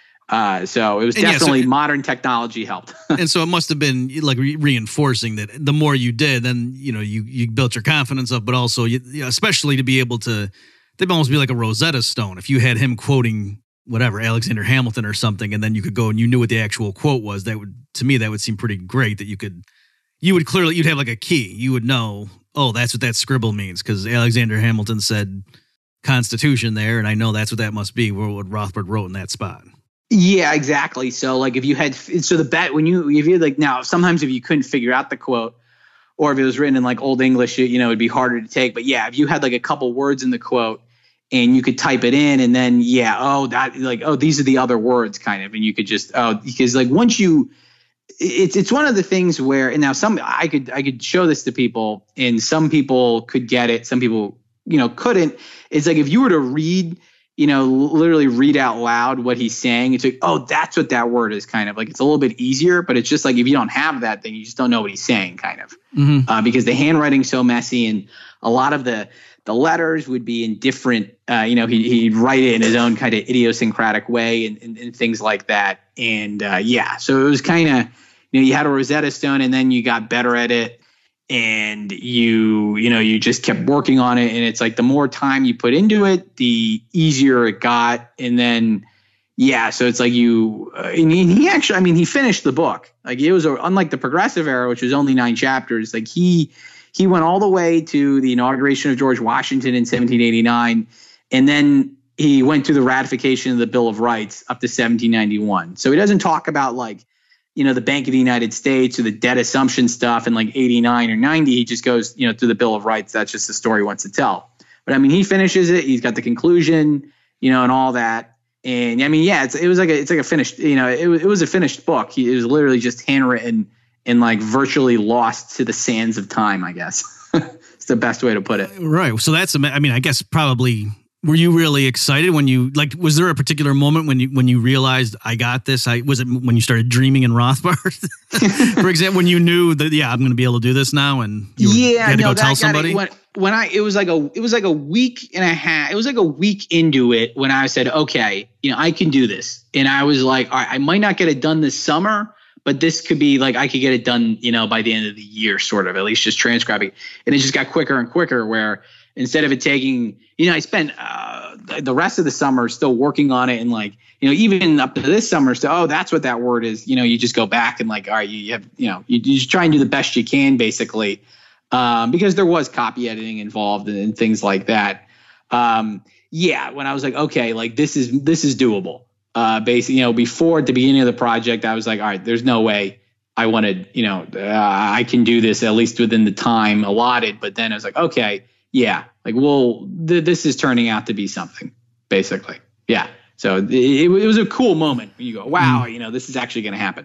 Uh, so it was And yeah, definitely so- modern technology helped. And so it must have been like re- reinforcing that the more you did, then, you know, you, you built your confidence up, but also you, you know, especially to be able to, they'd almost be like a Rosetta Stone. If you had him quoting whatever, Alexander Hamilton or something, and then you could go and you knew what the actual quote was, that would, to me, that would seem pretty great that you could, you would clearly, you'd have like a key. You would know, oh, that's what that scribble means. Cause Alexander Hamilton said Constitution there. And I know that's what that must be, what Rothbard wrote in that spot. Yeah, exactly. So like if you had, so the bet when you, if you had like now, sometimes if you couldn't figure out the quote or if it was written in like Old English, you know, it'd be harder to take. But yeah, if you had like a couple words in the quote and you could type it in and then, yeah, oh, that like, oh, these are the other words kind of. And you could just, oh, because like once you, it's, it's one of the things where, and now some, I could, I could show this to people and some people could get it. Some people, you know, couldn't. It's like if you were to read, you know, literally read out loud what he's saying. It's like, oh, that's what that word is kind of like. It's a little bit easier, but it's just like if you don't have that, then you just don't know what he's saying kind of Mm-hmm. uh, because the handwriting's so messy and a lot of the the letters would be in different, uh, you know, he, he'd write it in his own kind of idiosyncratic way and, and, and things like that. And uh, yeah, so it was kind of, you know, you had a Rosetta Stone and then you got better at it. And you, you know, you just kept working on it. And it's like the more time you put into it, the easier it got. And then, yeah, so it's like you, uh, and he, he actually, I mean, he finished the book. Like it was, a, unlike the Progressive Era, which was only nine chapters, like he, he went all the way to the inauguration of George Washington in seventeen eighty-nine. And then he went to the ratification of the Bill of Rights up to seventeen ninety-one. So he doesn't talk about like, you know, the Bank of the United States or the debt assumption stuff in like eighty-nine or ninety. He just goes, you know, through the Bill of Rights. That's just the story he wants to tell. But I mean, he finishes it. He's got the conclusion, you know, and all that. And I mean, yeah, it's, it was like a, it's like a finished, you know, it was, it was a finished book. He, it was literally just handwritten and like virtually lost to the sands of time, I guess. It's the best way to put it. Right. So that's, I mean, I guess probably, were you really excited when you, like, was there a particular moment when you, when you realized I got this? I was it when you started dreaming in Rothbard, for example, when you knew that, yeah, I'm going to be able to do this now. And you, were, yeah, you had to no, go tell somebody. When, when I, it was like a, it was like a week and a half. It was like a week into it when I said, okay, you know, I can do this. And I was like, all right, I might not get it done this summer, but this could be like, I could get it done, you know, by the end of the year, sort of, at least just transcribing. And it just got quicker and quicker where instead of it taking, you know, I spent uh, the rest of the summer still working on it, and like, you know, even up to this summer, so oh, that's what that word is. You know, you just go back and like, all right, you, you have, you know, you, you just try and do the best you can, basically, um, because there was copy editing involved and, and things like that. Um, yeah, when I was like, okay, like this is this is doable. Uh, basically, you know, before at the beginning of the project, I was like, all right, there's no way I wanted, you know, uh, I can do this at least within the time allotted. But then I was like, okay, yeah, like, well, th- this is turning out to be something, basically. Yeah. So it, it was a cool moment when you go, wow, you know, this is actually going to happen.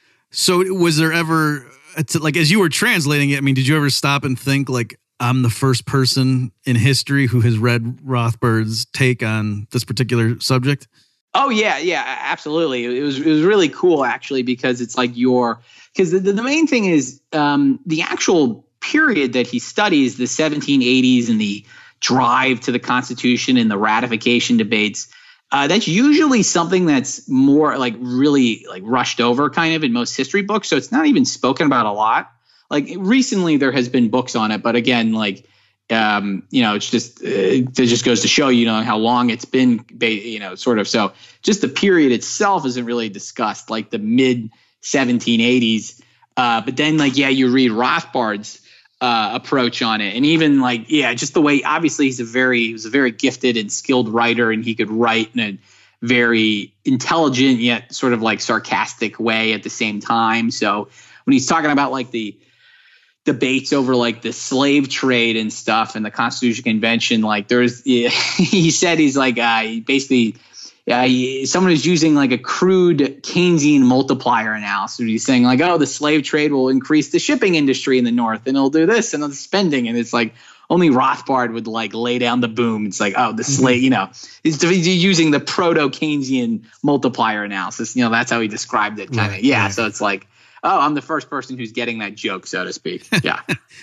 So was there ever, like, as you were translating it, I mean, did you ever stop and think, like, I'm the first person in history who has read Rothbard's take on this particular subject? Oh yeah, yeah, absolutely. It was it was really cool actually, because it's like your because the, the main thing is um, the actual period that he studies, the seventeen eighties and the drive to the Constitution and the ratification debates. Uh, that's usually something that's more like really like rushed over kind of in most history books. So it's not even spoken about a lot. Like recently there has been books on it, but again, like. Um, you know, it's just, it just goes to show, you know, how long it's been, you know, sort of. So just the period itself isn't really discussed, like the mid seventeen eighties. Uh, but then like, yeah, you read Rothbard's uh, approach on it. And even like, yeah, just the way, obviously he's a very, he was a very gifted and skilled writer, and he could write in a very intelligent yet sort of like sarcastic way at the same time. So when he's talking about like the debates over like the slave trade and stuff and the Constitutional Convention, like there's, yeah, he said he's like, uh, he basically, uh, he, someone is using like a crude Keynesian multiplier analysis. He's saying like, oh, the slave trade will increase the shipping industry in the North, and it'll do this and the spending. And it's like only Rothbard would like lay down the boom. It's like, oh, the slave, you know, he's, he's using the proto Keynesian multiplier analysis. You know, that's how he described it. Kind of, right, yeah. Right. So it's like, oh, I'm the first person who's getting that joke, so to speak. Yeah.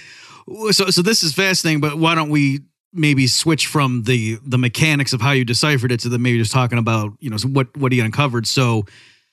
so, so this is fascinating, but why don't we maybe switch from the the mechanics of how you deciphered it to the maybe just talking about, you know, what what he uncovered. So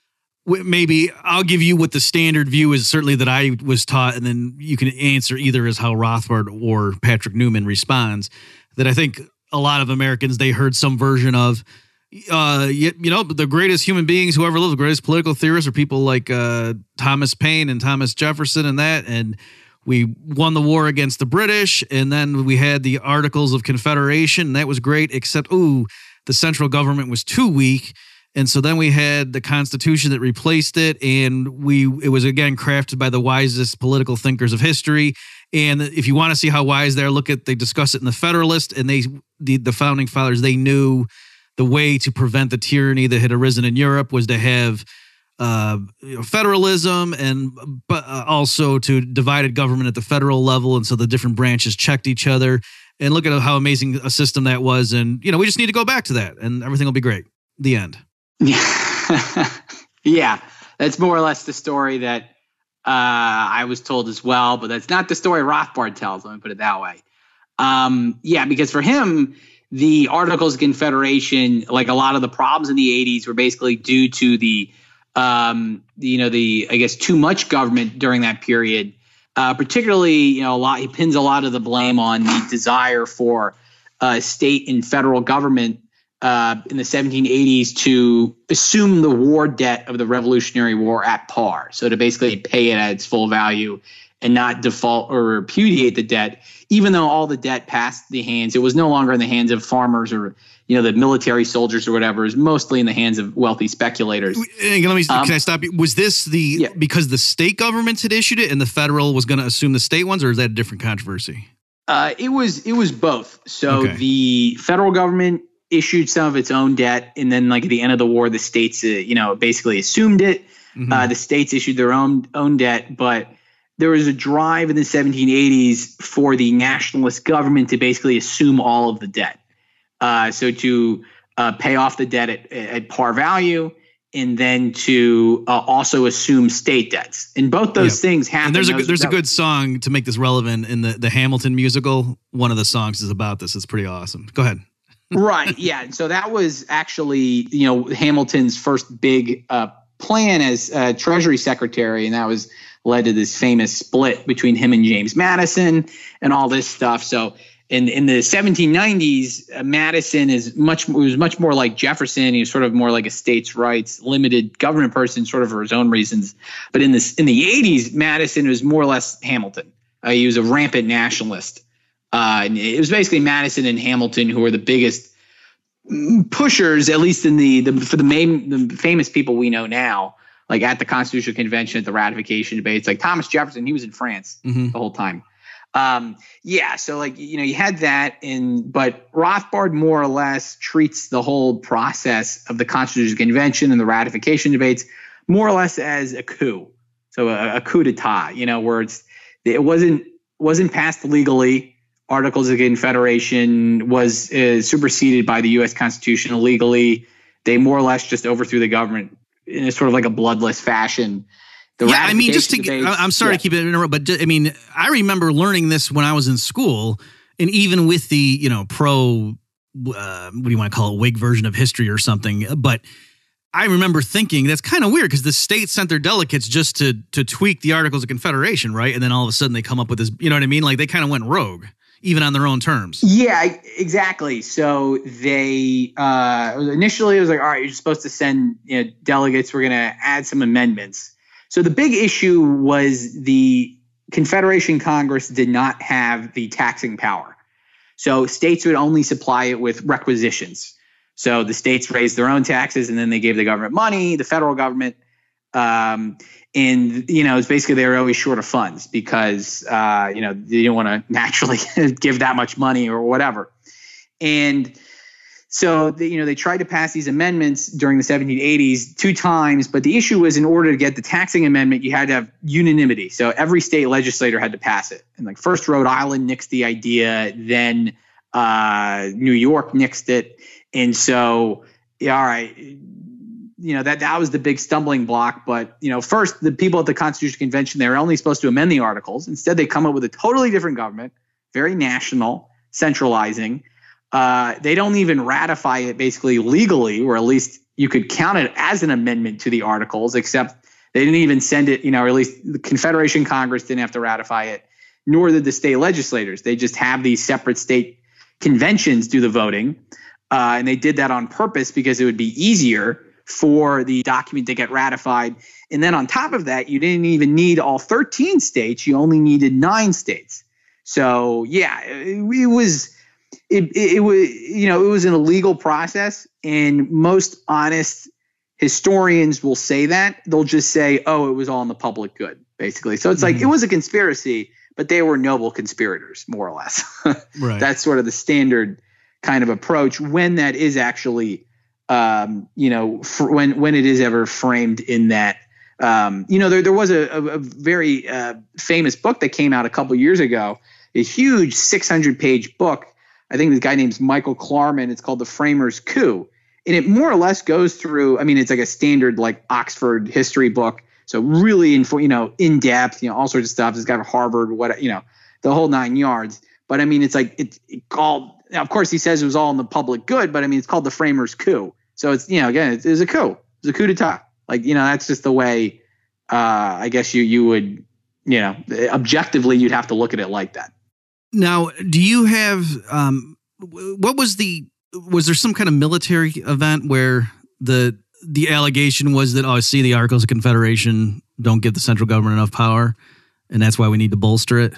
maybe I'll give you what the standard view is, certainly that I was taught, and then you can answer either as how Rothbard or Patrick Newman responds. That I think a lot of Americans, they heard some version of. Uh, you, you know, the greatest human beings who ever lived, the greatest political theorists are people like uh, Thomas Paine and Thomas Jefferson and that. And we won the war against the British. And then we had the Articles of Confederation. And that was great, except, ooh, the central government was too weak. And so then we had the Constitution that replaced it. And we it was, again, crafted by the wisest political thinkers of history. And if you want to see how wise they are, look at, they discuss it in the Federalist. And they, the, the founding fathers, they knew the way to prevent the tyranny that had arisen in Europe was to have uh, you know, federalism, and but uh, also to divided government at the federal level, and so the different branches checked each other. And look at how amazing a system that was. And you know, we just need to go back to that, and everything will be great. The end. Yeah, yeah, that's more or less the story that uh, I was told as well, but that's not the story Rothbard tells. Let me put it that way. Um, yeah, because for him, the Articles of Confederation, like a lot of the problems in the eighties, were basically due to the, um, you know, the, I guess, too much government during that period. Uh, particularly, you know, a lot, he pins a lot of the blame on the desire for uh, state and federal government uh, in the seventeen eighties to assume the war debt of the Revolutionary War at par. So to basically pay it at its full value and not default or repudiate the debt, even though all the debt passed the hands, it was no longer in the hands of farmers or, you know, the military soldiers or whatever. It was mostly in the hands of wealthy speculators. Let me, um, can I stop you? Was this the, yeah. because the state governments had issued it and the federal was going to assume the state ones, or is that a different controversy? Uh, it was, it was both. So okay. The federal government issued some of its own debt, and then like at the end of the war, the states, uh, you know, basically assumed it. Mm-hmm. Uh, the states issued their own own debt, but there was a drive in the seventeen eighties for the nationalist government to basically assume all of the debt. Uh, so to uh, pay off the debt at, at par value, and then to uh, also assume state debts. And both those yeah. things happen. And there's a those, there's that, a good song to make this relevant in the, the Hamilton musical. One of the songs is about this. It's pretty awesome. Go ahead. Right. Yeah. So that was actually, you know, Hamilton's first big uh, plan as uh, Treasury Secretary, and that was led to this famous split between him and James Madison and all this stuff. So In in the seventeen nineties, uh, Madison is much was much more like Jefferson. He was sort of more like a states' rights, limited government person, sort of for his own reasons. But in this in the eighties, Madison was more or less Hamilton. Uh, he was a rampant nationalist. Uh, and it was basically Madison and Hamilton who were the biggest pushers, at least in the, the for the main the famous people we know now, like at the Constitutional Convention, at the ratification debates. Like Thomas Jefferson, he was in France mm-hmm. the whole time. Um, yeah, so like, you know, you had that in, but Rothbard more or less treats the whole process of the Constitutional Convention and the ratification debates more or less as a coup. So a, a coup d'etat, you know, where it's, it wasn't, wasn't passed legally. Articles of Confederation was uh, superseded by the U S Constitution illegally. They more or less just overthrew the government in a sort of like a bloodless fashion. The yeah, I mean, just to debates, I'm sorry yeah. to keep it interrupt, but I mean, I remember learning this when I was in school, and even with the, you know, pro, uh, what do you want to call it, Whig version of history or something. But I remember thinking that's kind of weird because the states sent their delegates just to to tweak the Articles of Confederation, right? And then all of a sudden they come up with this, you know what I mean? Like they kind of went rogue, even on their own terms. Yeah, exactly. So they uh, initially it was like, all right, you're supposed to send you know, delegates. We're going to add some amendments. So the big issue was the Confederation Congress did not have the taxing power. So states would only supply it with requisitions. So the states raised their own taxes and then they gave the government money, the federal government. Um, and, you know, it's basically they were always short of funds because, uh, you know, they didn't want to naturally give that much money or whatever. And so, the, you know, they tried to pass these amendments during the seventeen eighties two times. But the issue was in order to get the taxing amendment, you had to have unanimity. So every state legislator had to pass it. And like first Rhode Island nixed the idea. Then uh, New York nixed it. And so, yeah, all right, you know, that, that was the big stumbling block. But, you know, first, the people at the Constitutional Convention, they were only supposed to amend the articles. Instead, they come up with a totally different government, very national, centralizing. Uh, they don't even ratify it basically legally, or at least you could count it as an amendment to the articles, except they didn't even send it, you know, or at least the Confederation Congress didn't have to ratify it, nor did the state legislators. They just have these separate state conventions do the voting. Uh, and they did that on purpose because it would be easier for the document to get ratified. And then on top of that, you didn't even need all thirteen states. You only needed nine states. So, yeah, it, it was it, it, it was, you know, it was an illegal process. And most honest historians will say that. They'll just say, oh, it was all in the public good, basically. So it's mm-hmm. like it was a conspiracy, but they were noble conspirators, more or less. Right. That's sort of the standard kind of approach when that is actually, um, you know, fr- when when it is ever framed in that. Um, you know, there there was a, a, a very uh, famous book that came out a couple years ago, a huge six hundred page book. I think this guy named Michael Klarman. It's called The Framers' Coup. And it more or less goes through, I mean, it's like a standard like Oxford history book. So really, in, you know, in depth, you know, all sorts of stuff. It's got Harvard, what, you know, the whole nine yards. But I mean, it's like it, it called, now, of course, he says it was all in the public good, but I mean, it's called The Framers' Coup. So it's, you know, again, it's, it's a coup. It's a coup d'etat. Like, you know, that's just the way, uh, I guess you, you would, you know, objectively, you'd have to look at it like that. Now, do you have, um, what was the, was there some kind of military event where the, the allegation was that, oh, see, the Articles of Confederation don't give the central government enough power, and that's why we need to bolster it?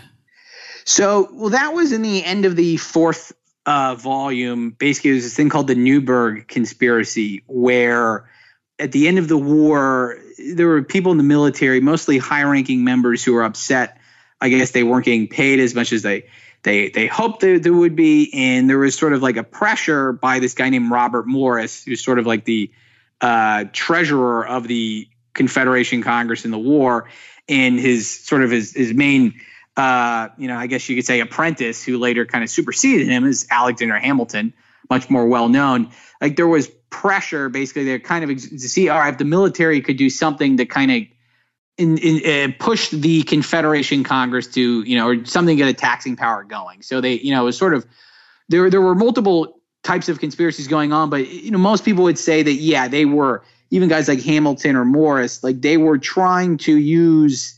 So, well, that was in the end of the fourth uh, volume. Basically, it was this thing called the Newburgh Conspiracy, where at the end of the war, there were people in the military, mostly high-ranking members, who were upset. I guess they weren't getting paid as much as they they they hoped there, there would be, and there was sort of like a pressure by this guy named Robert Morris, who's sort of like the uh, treasurer of the Confederation Congress in the war, and his sort of his his main, uh, you know, I guess you could say apprentice, who later kind of superseded him, is Alexander Hamilton, much more well known. Like there was pressure, basically, they're kind of ex- to see, all right, if the military could do something to kind of in, in, uh, push the Confederation Congress to, you know, or something to get a taxing power going. So they, you know, it was sort of there. There were multiple types of conspiracies going on, but you know, most people would say that, yeah, they were, even guys like Hamilton or Morris, like they were trying to use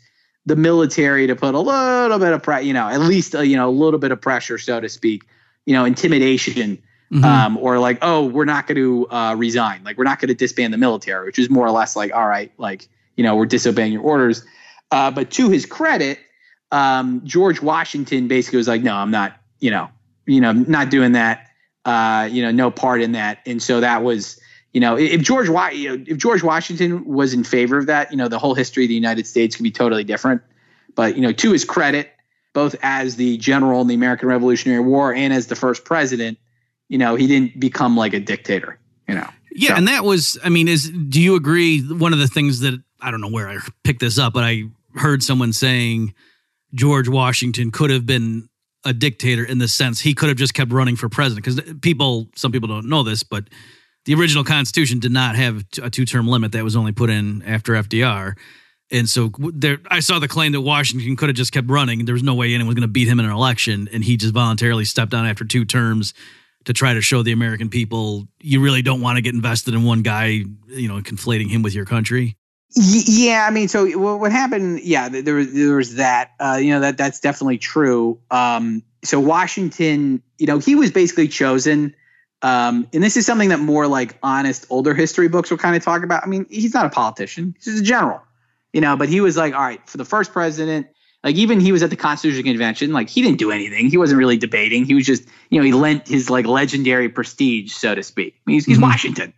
the military to put a little bit of pre- you know, at least a, you know, a little bit of pressure, so to speak, you know, intimidation, mm-hmm. um, or like, oh, we're not going to uh, resign, like we're not going to disband the military, which is more or less like, all right, like, you know, we're disobeying your orders. Uh, but to his credit, um, George Washington basically was like, no, I'm not, you know, you know, not doing that, uh, you know, no part in that. And so that was, you know, if George, you know, if George Washington was in favor of that, you know, the whole history of the United States could be totally different. But, you know, to his credit, both as the general in the American Revolutionary War and as the first president, you know, he didn't become like a dictator, you know. Yeah, so. And that was, I mean, is do you agree? One of the things that, I don't know where I picked this up, but I heard someone saying George Washington could have been a dictator in the sense he could have just kept running for president. Because people, some people don't know this, but the original Constitution did not have a two-term limit that was only put in after F D R. And so there, I saw the claim that Washington could have just kept running. There was no way anyone was going to beat him in an election, and he just voluntarily stepped down after two terms to try to show the American people you really don't want to get invested in one guy, you know, conflating him with your country. Yeah, I mean, so what happened? Yeah, there was there was that. Uh, you know, that that's definitely true. Um, so Washington, you know, he was basically chosen. Um, and this is something that more like honest older history books will kind of talk about. I mean, he's not a politician; he's just a general, you know. But he was like, all right, for the first president, like even he was at the Constitutional Convention. Like he didn't do anything; he wasn't really debating. He was just, you know, he lent his like legendary prestige, so to speak. I mean, he's, he's mm-hmm. Washington,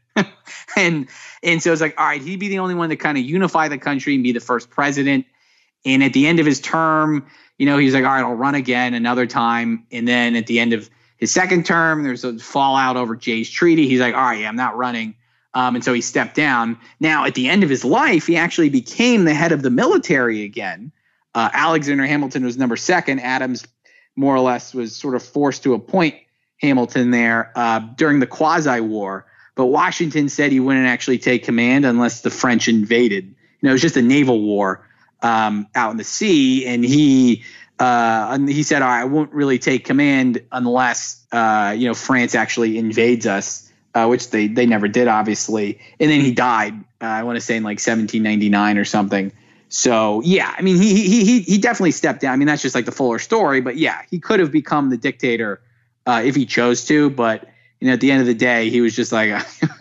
and and so it's like, all right, he'd be the only one to kind of unify the country and be the first president. And at the end of his term, you know, he's like, all right, I'll run again another time. And then at the end of his second term, there's a fallout over Jay's Treaty. He's like, all right, yeah, I'm not running. Um, and so he stepped down. Now, at the end of his life, he actually became the head of the military again. Uh, Alexander Hamilton was number second. Adams, more or less, was sort of forced to appoint Hamilton there uh, during the Quasi-War. But Washington said he wouldn't actually take command unless the French invaded. You know, it was just a naval war um, out in the sea. And he uh, and he said, all right, I won't really take command unless, uh, you know, France actually invades us, uh, which they, they never did, obviously. And then he died, uh, I want to say in like seventeen ninety-nine or something. So, yeah, I mean, he, he, he, he definitely stepped down. I mean, that's just like the fuller story. But, yeah, he could have become the dictator uh, if he chose to. But, you know, at the end of the day, he was just like,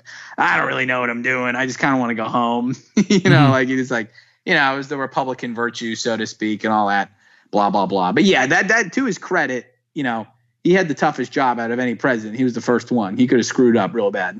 I don't really know what I'm doing. I just kind of want to go home. you know, mm-hmm. like he was like, you know, it was the Republican virtue, so to speak, and all that, blah, blah, blah. But yeah, that, that to his credit, you know, he had the toughest job out of any president. He was the first one. He could have screwed up real bad.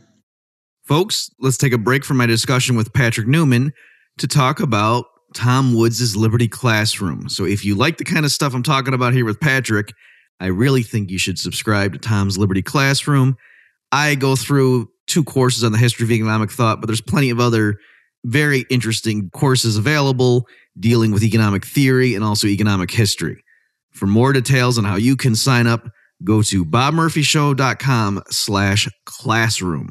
Folks, let's take a break from my discussion with Patrick Newman to talk about Tom Woods' Liberty Classroom. So if you like the kind of stuff I'm talking about here with Patrick, I really think you should subscribe to Tom's Liberty Classroom. I go through two courses on the history of economic thought, but there's plenty of other very interesting courses available dealing with economic theory and also economic history. For more details on how you can sign up, go to bobmurphyshow.com slash classroom.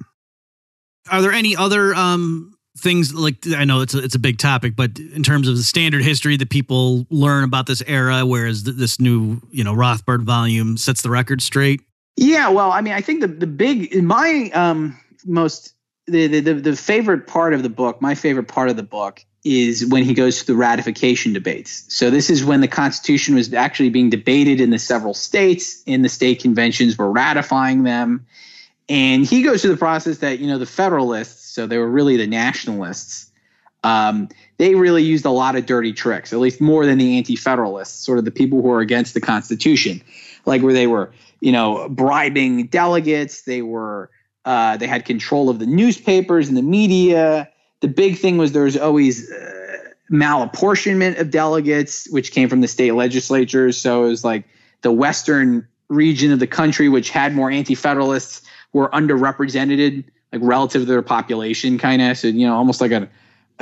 Are there any other um, things, like, I know it's a, it's a big topic, but in terms of the standard history that people learn about this era, whereas th- this new, you know, Rothbard volume sets the record straight? Yeah, well, I mean, I think the the big, in my um, most, the, the the favorite part of the book, my favorite part of the book is when he goes to the ratification debates. So this is when the Constitution was actually being debated in the several states, and the state conventions were ratifying them. And he goes through the process that, you know, the Federalists, so they were really the nationalists, um, they really used a lot of dirty tricks, at least more than the anti-Federalists, sort of the people who were against the Constitution, like where they were, you know, bribing delegates. They were uh, they had control of the newspapers and the media. The big thing was there was always uh, malapportionment of delegates, which came from the state legislatures. So it was like the western region of the country, which had more anti-Federalists, were underrepresented, like relative to their population, kind of. So, you know, almost like an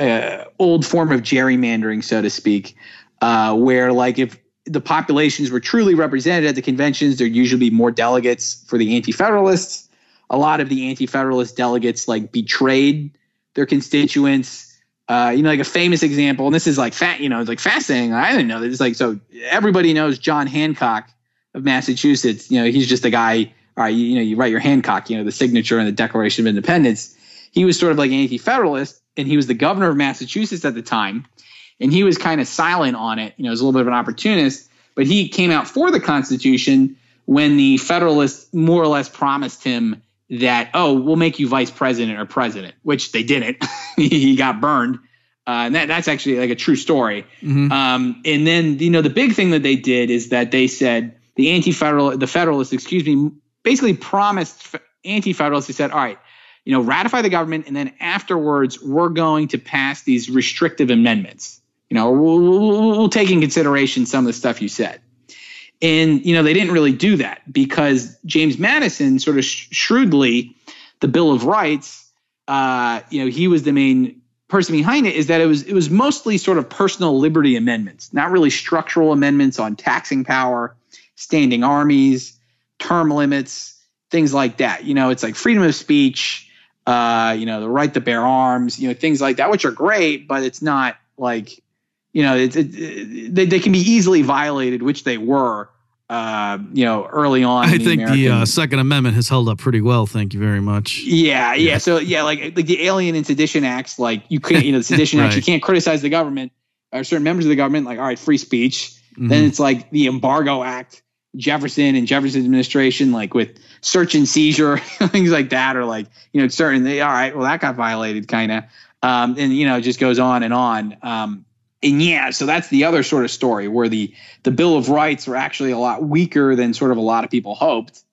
a old form of gerrymandering, so to speak, uh, where like if the populations were truly represented at the conventions, there'd usually be more delegates for the anti-Federalists. A lot of the anti-Federalist delegates like betrayed their constituents. Uh, you know, like a famous example, and this is like fat, you know, it's like fascinating. I didn't know this. Like, so everybody knows John Hancock of Massachusetts. You know, he's just a guy. All right, you, you know, you write your Hancock, you know, the signature in the Declaration of Independence. He was sort of like an anti-Federalist, and he was the governor of Massachusetts at the time. and he was kind of silent on it. You know, he was a little bit of an opportunist, but he came out for the Constitution when the Federalists more or less promised him that, oh, we'll make you vice president or president, which they didn't. He got burned. Uh, and that, that's actually like a true story. Mm-hmm. Um, and then, you know, the big thing that they did is that they said the anti-federal, the Federalists, excuse me, basically promised anti-Federalists. They said, all right, you know, ratify the government, and then afterwards we're going to pass these restrictive amendments. You know, we'll, we'll, we'll take in consideration some of the stuff you said. And, you know, they didn't really do that because James Madison sort of sh- shrewdly, the Bill of Rights, uh, you know, he was the main person behind it, is that it was it was mostly sort of personal liberty amendments, not really structural amendments on taxing power, standing armies, term limits, things like that. You know, it's like freedom of speech, uh, you know, the right to bear arms, you know, things like that, which are great, but it's not like, you know, it's, it, it, they, they can be easily violated, which they were, uh, you know, early on. I the think American, the uh, Second Amendment has held up pretty well. Thank you very much. Yeah, yeah. yeah. So, yeah, like like the Alien and Sedition Acts, like you can't, you know, the Sedition right. Acts, you can't criticize the government or certain members of the government, like, all right, free speech. Mm-hmm. Then it's like the Embargo Act, Jefferson and Jefferson's administration, like with search and seizure, things like that, or like, you know, certain, they, all right, well, that got violated kind of. Um, and, you know, it just goes on and on. Um, And yeah, so that's the other sort of story where the the Bill of Rights were actually a lot weaker than sort of a lot of people hoped.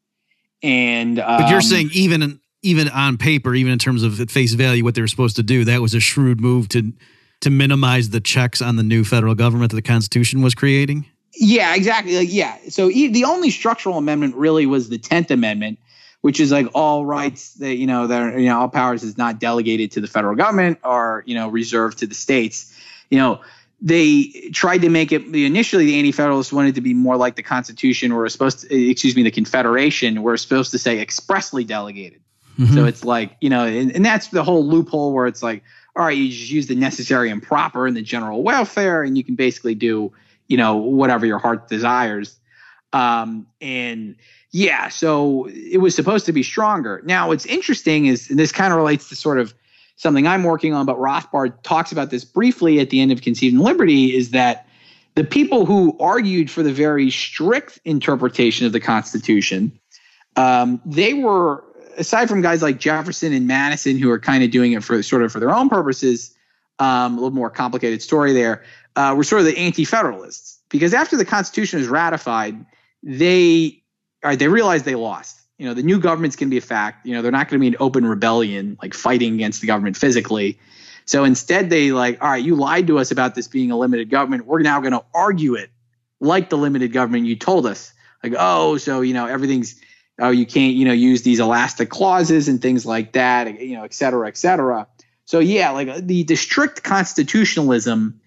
And um, but you're saying even even on paper, even in terms of at face value, what they were supposed to do, that was a shrewd move to to minimize the checks on the new federal government that the Constitution was creating. Yeah, exactly. Like, yeah. So e- the only structural amendment really was the tenth Amendment, which is like all rights that, you know, that are, you know, all powers is not delegated to the federal government or, you know, reserved to the states. You know, they tried to make it initially the anti-federalists wanted to be more like the Constitution, where it's supposed to, excuse me, the Confederation, where it's supposed to say expressly delegated. Mm-hmm. So it's like, you know, and, and that's the whole loophole where it's like, all right, you just use the necessary and proper and the general welfare, and you can basically do, you know, whatever your heart desires. Um, and yeah, so it was supposed to be stronger. Now, what's interesting is, and this kind of relates to sort of something I'm working on, but Rothbard talks about this briefly at the end of Conceived in Liberty, is that the people who argued for the very strict interpretation of the Constitution, um, they were, aside from guys like Jefferson and Madison, who are kind of doing it for sort of for their own purposes, um, a little more complicated story there, uh, were sort of the anti-federalists. Because after the Constitution was ratified, they, all right, they realized they lost. You know, the new government's going to be a fact. You know, they're not going to be an open rebellion, like fighting against the government physically. So instead they like, all right, you lied to us about this being a limited government. We're now going to argue it like the limited government you told us. Like, oh, so, you know, everything's, oh, you can't, you know, use these elastic clauses and things like that, you know, et cetera, et cetera. So, yeah, like the, the strict constitutionalism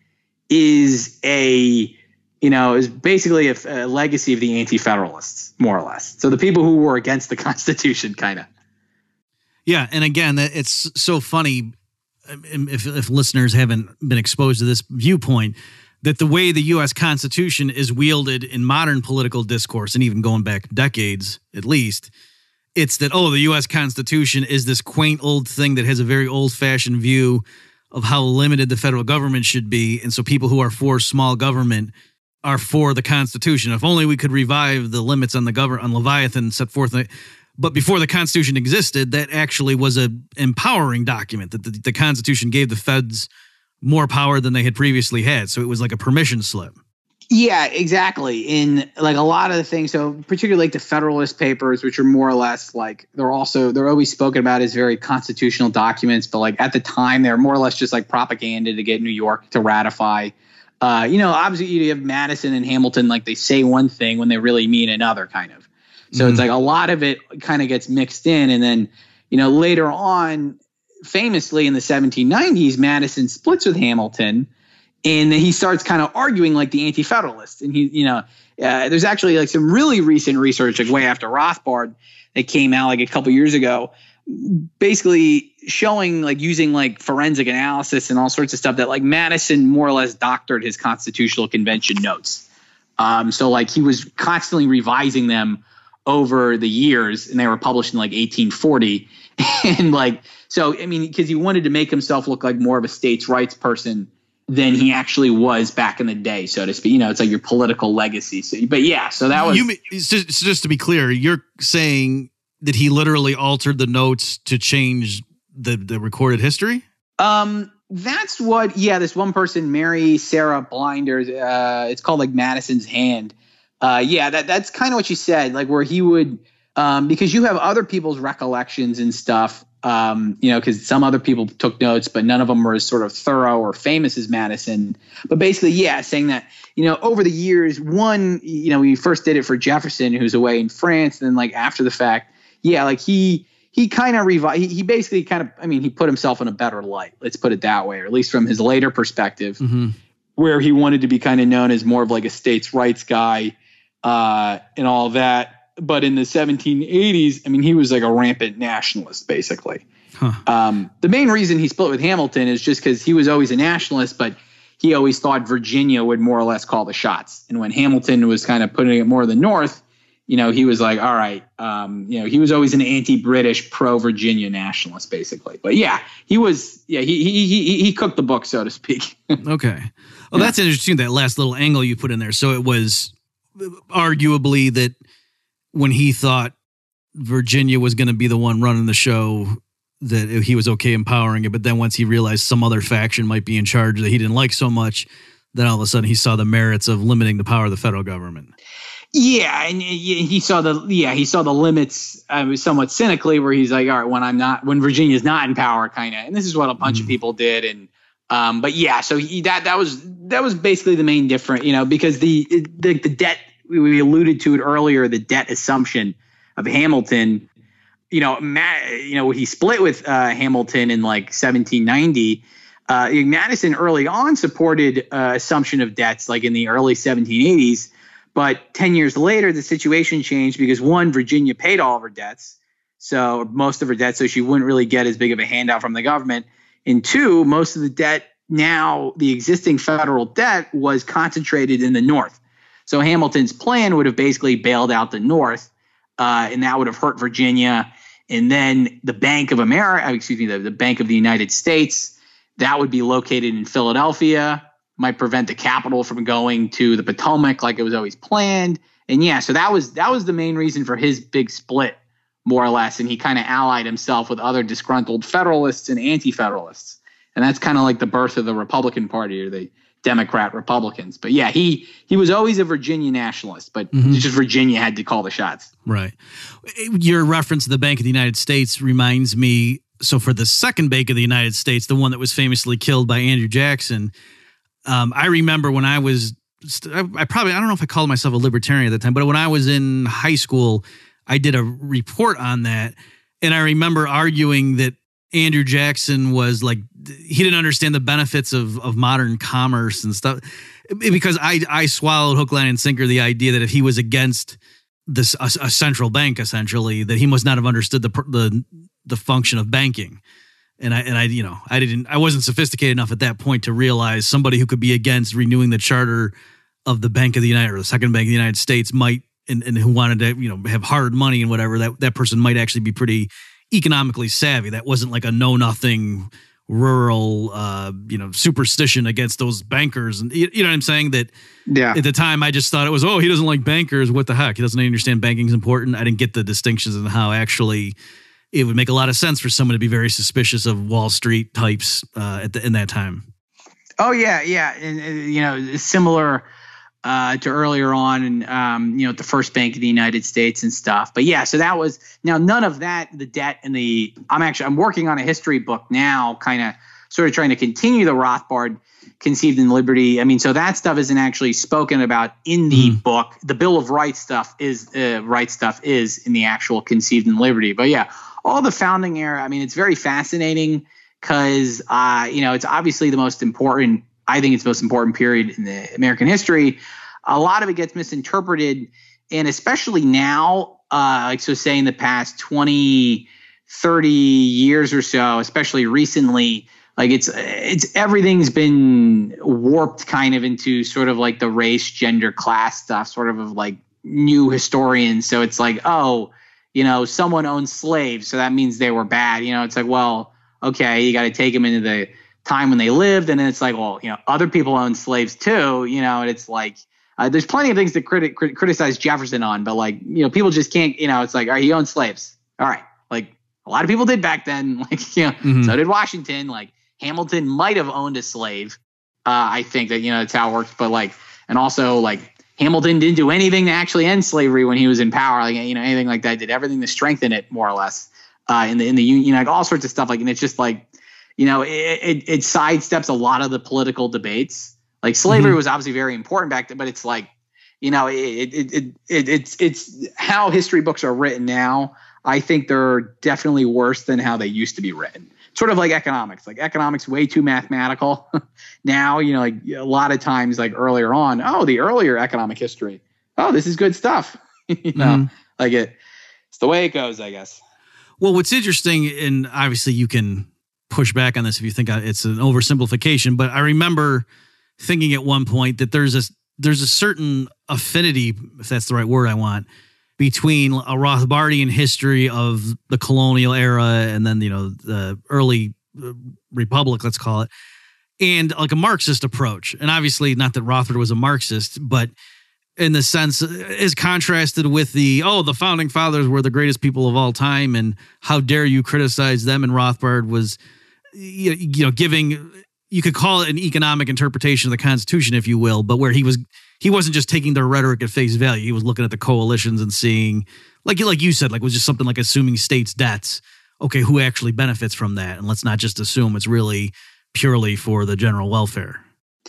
is a, you know, is basically a, a legacy of the anti-federalists, more or less. So the people who were against the Constitution, kind of. Yeah, and again, it's so funny if, if listeners haven't been exposed to this viewpoint, that the way the U S Constitution is wielded in modern political discourse, and even going back decades at least, it's that, oh, the U S Constitution is this quaint old thing that has a very old-fashioned view of how limited the federal government should be, and so people who are for small government are for the Constitution. If only we could revive the limits on the government, on Leviathan, set forth. But before the Constitution existed, that actually was a empowering document, that the, the Constitution gave the feds more power than they had previously had. So it was like a permission slip. Yeah, exactly. In like a lot of the things, so particularly like the Federalist Papers, which are more or less like, they're also, they're always spoken about as very constitutional documents, but like at the time, they're more or less just like propaganda to get New York to ratify. Uh, you know, obviously you have Madison and Hamilton, like they say one thing when they really mean another, kind of. So mm-hmm. It's like a lot of it kind of gets mixed in. And then, you know, later on, famously in the seventeen nineties, Madison splits with Hamilton, and he starts kind of arguing like the anti-federalists. And he, you know, uh, there's actually like some really recent research, like way after Rothbard, that came out like a couple years ago, basically showing like using like forensic analysis and all sorts of stuff that like Madison more or less doctored his Constitutional Convention notes. Um, so like he was constantly revising them over the years, and they were published in like eighteen forty. And like, so, I mean, because he wanted to make himself look like more of a states' rights person than he actually was back in the day, so to speak. You know, it's like your political legacy. So, but yeah, so that was. You, just, just to be clear, you're saying that he literally altered the notes to change the, the recorded history? Um, that's what, yeah, this one person, Mary Sarah Blinders, uh, it's called like Madison's Hand. Uh, yeah, that that's kind of what she said, like where he would, um, because you have other people's recollections and stuff. Um, you know, because some other people took notes, but none of them were as sort of thorough or famous as Madison. But basically, yeah, saying that, you know, over the years, one, you know, we first did it for Jefferson, who's away in France. And then like after the fact, yeah, like he he kind of revi- he, he basically kind of, I mean, he put himself in a better light. Let's put it that way, or at least from his later perspective, mm-hmm. where he wanted to be kind of known as more of like a states' rights guy uh, and all that. But in the seventeen eighties, I mean, he was like a rampant nationalist, basically. Huh. Um, the main reason he split with Hamilton is just because he was always a nationalist, but he always thought Virginia would more or less call the shots. And when Hamilton was kind of putting it more to the north, you know, he was like, all right, um, you know, he was always an anti-British, pro-Virginia nationalist, basically. But yeah, he was, yeah, he he he, he cooked the book, so to speak. Okay. Well, yeah. That's interesting, that last little angle you put in there. So it was arguably that when he thought Virginia was going to be the one running the show, that he was okay empowering it. But then once he realized some other faction might be in charge that he didn't like so much, then all of a sudden he saw the merits of limiting the power of the federal government. Yeah, and he saw the yeah he saw the limits uh, somewhat cynically, where he's like, all right, when I'm not, when Virginia's not in power, kind of, and this is what a bunch mm. of people did, and um, but yeah, so he, that that was that was basically the main difference, you know, because the the the debt. We alluded to it earlier, the debt assumption of Hamilton. You know, Matt, you know, he split with uh, Hamilton in like seventeen ninety. Uh, Madison early on supported uh, assumption of debts, like in the early seventeen eighties. But ten years later, the situation changed because one, Virginia paid all of her debts, so most of her debt, so she wouldn't really get as big of a handout from the government. And two, most of the debt now, the existing federal debt was concentrated in the North. So Hamilton's plan would have basically bailed out the North, uh, and that would have hurt Virginia. And then the Bank of America, excuse me, the, the Bank of the United States, that would be located in Philadelphia, might prevent the capital from going to the Potomac like it was always planned. And yeah, so that was that was the main reason for his big split, more or less. And he kind of allied himself with other disgruntled Federalists and Anti-Federalists. And that's kind of like the birth of the Republican Party, or the Democrat Republicans. But yeah, he he was always a Virginia nationalist, but mm-hmm. just Virginia had to call the shots. Right. Your reference to the Bank of the United States reminds me, so for the second Bank of the United States, the one that was famously killed by Andrew Jackson, um, I remember when I was, I, I probably, I don't know if I called myself a libertarian at the time, but when I was in high school, I did a report on that. And I remember arguing that Andrew Jackson was like, he didn't understand the benefits of, of modern commerce and stuff, because I, I swallowed hook, line, and sinker the idea that if he was against this a, a central bank, essentially, that he must not have understood the the the function of banking. And I and I you know I didn't I wasn't sophisticated enough at that point to realize somebody who could be against renewing the charter of the Bank of the United, or the Second Bank of the United States, might and, and who wanted to you know have hard money and whatever, that that person might actually be pretty economically savvy. That wasn't like a know nothing rural uh you know superstition against those bankers, and you, you know what I'm saying, that yeah at the time I just thought it was, oh, he doesn't like bankers, what the heck, he doesn't understand banking's important. I didn't get the distinctions and how actually it would make a lot of sense for someone to be very suspicious of Wall Street types uh at the, in that time. Oh yeah yeah and, and you know similar Uh, to earlier on, and um, you know, at the first Bank of the United States and stuff. But yeah, so that was, now none of that, the debt and the, I'm actually, I'm working on a history book now, kind of sort of trying to continue the Rothbard Conceived in Liberty. I mean, so that stuff isn't actually spoken about in the mm. book. The Bill of Rights stuff is, uh, right stuff is in the actual Conceived in Liberty. But yeah, all the founding era, I mean, it's very fascinating because, uh, you know, it's obviously the most important, I think it's the most important period in the American history. A lot of it gets misinterpreted, and especially now, uh, like so say in the past twenty, thirty years or so, especially recently, like it's it's everything's been warped kind of into sort of like the race, gender, class stuff, sort of of like new historians. So it's like, oh, you know, someone owned slaves, so that means they were bad. You know, it's like, well, okay, you got to take them into the time when they lived. And then it's like, well, you know, other people own slaves too, you know, and it's like, uh, there's plenty of things to criti- crit- criticize Jefferson on, but like, you know, people just can't, you know, it's like, all right, he owned slaves. All right. Like a lot of people did back then. Like, you know, mm-hmm. so did Washington. Like Hamilton might have owned a slave. Uh, I think that, you know, that's how it works. But like, and also like Hamilton didn't do anything to actually end slavery when he was in power. Like, you know, anything like that, did everything to strengthen it more or less uh, in the, in the union, you know, like all sorts of stuff. Like, and it's just like, you know, it, it, it sidesteps a lot of the political debates. Like slavery mm-hmm. was obviously very important back then, but it's like, you know, it, it, it, it, it's, it's how history books are written now. I think they're definitely worse than how they used to be written. Sort of like economics, like economics, way too mathematical now, you know, like a lot of times, like earlier on, oh, the earlier economic history. Oh, this is good stuff. you know, mm-hmm. like it, it's the way it goes, I guess. Well, what's interesting, and obviously you can push back on this if you think it's an oversimplification, but I remember thinking at one point that there's a there's a certain affinity, if that's the right word I want, between a Rothbardian history of the colonial era and then, you know, the early republic, let's call it, and like a Marxist approach. And obviously not that Rothbard was a Marxist, but in the sense is contrasted with the, oh, the founding fathers were the greatest people of all time, and how dare you criticize them? And Rothbard was, you know, giving, you could call it an economic interpretation of the Constitution, if you will, but where he was, he wasn't just taking their rhetoric at face value. He was looking at the coalitions and seeing, like, like you said, like was just something like assuming states' debts. Okay, who actually benefits from that? And let's not just assume it's really purely for the general welfare.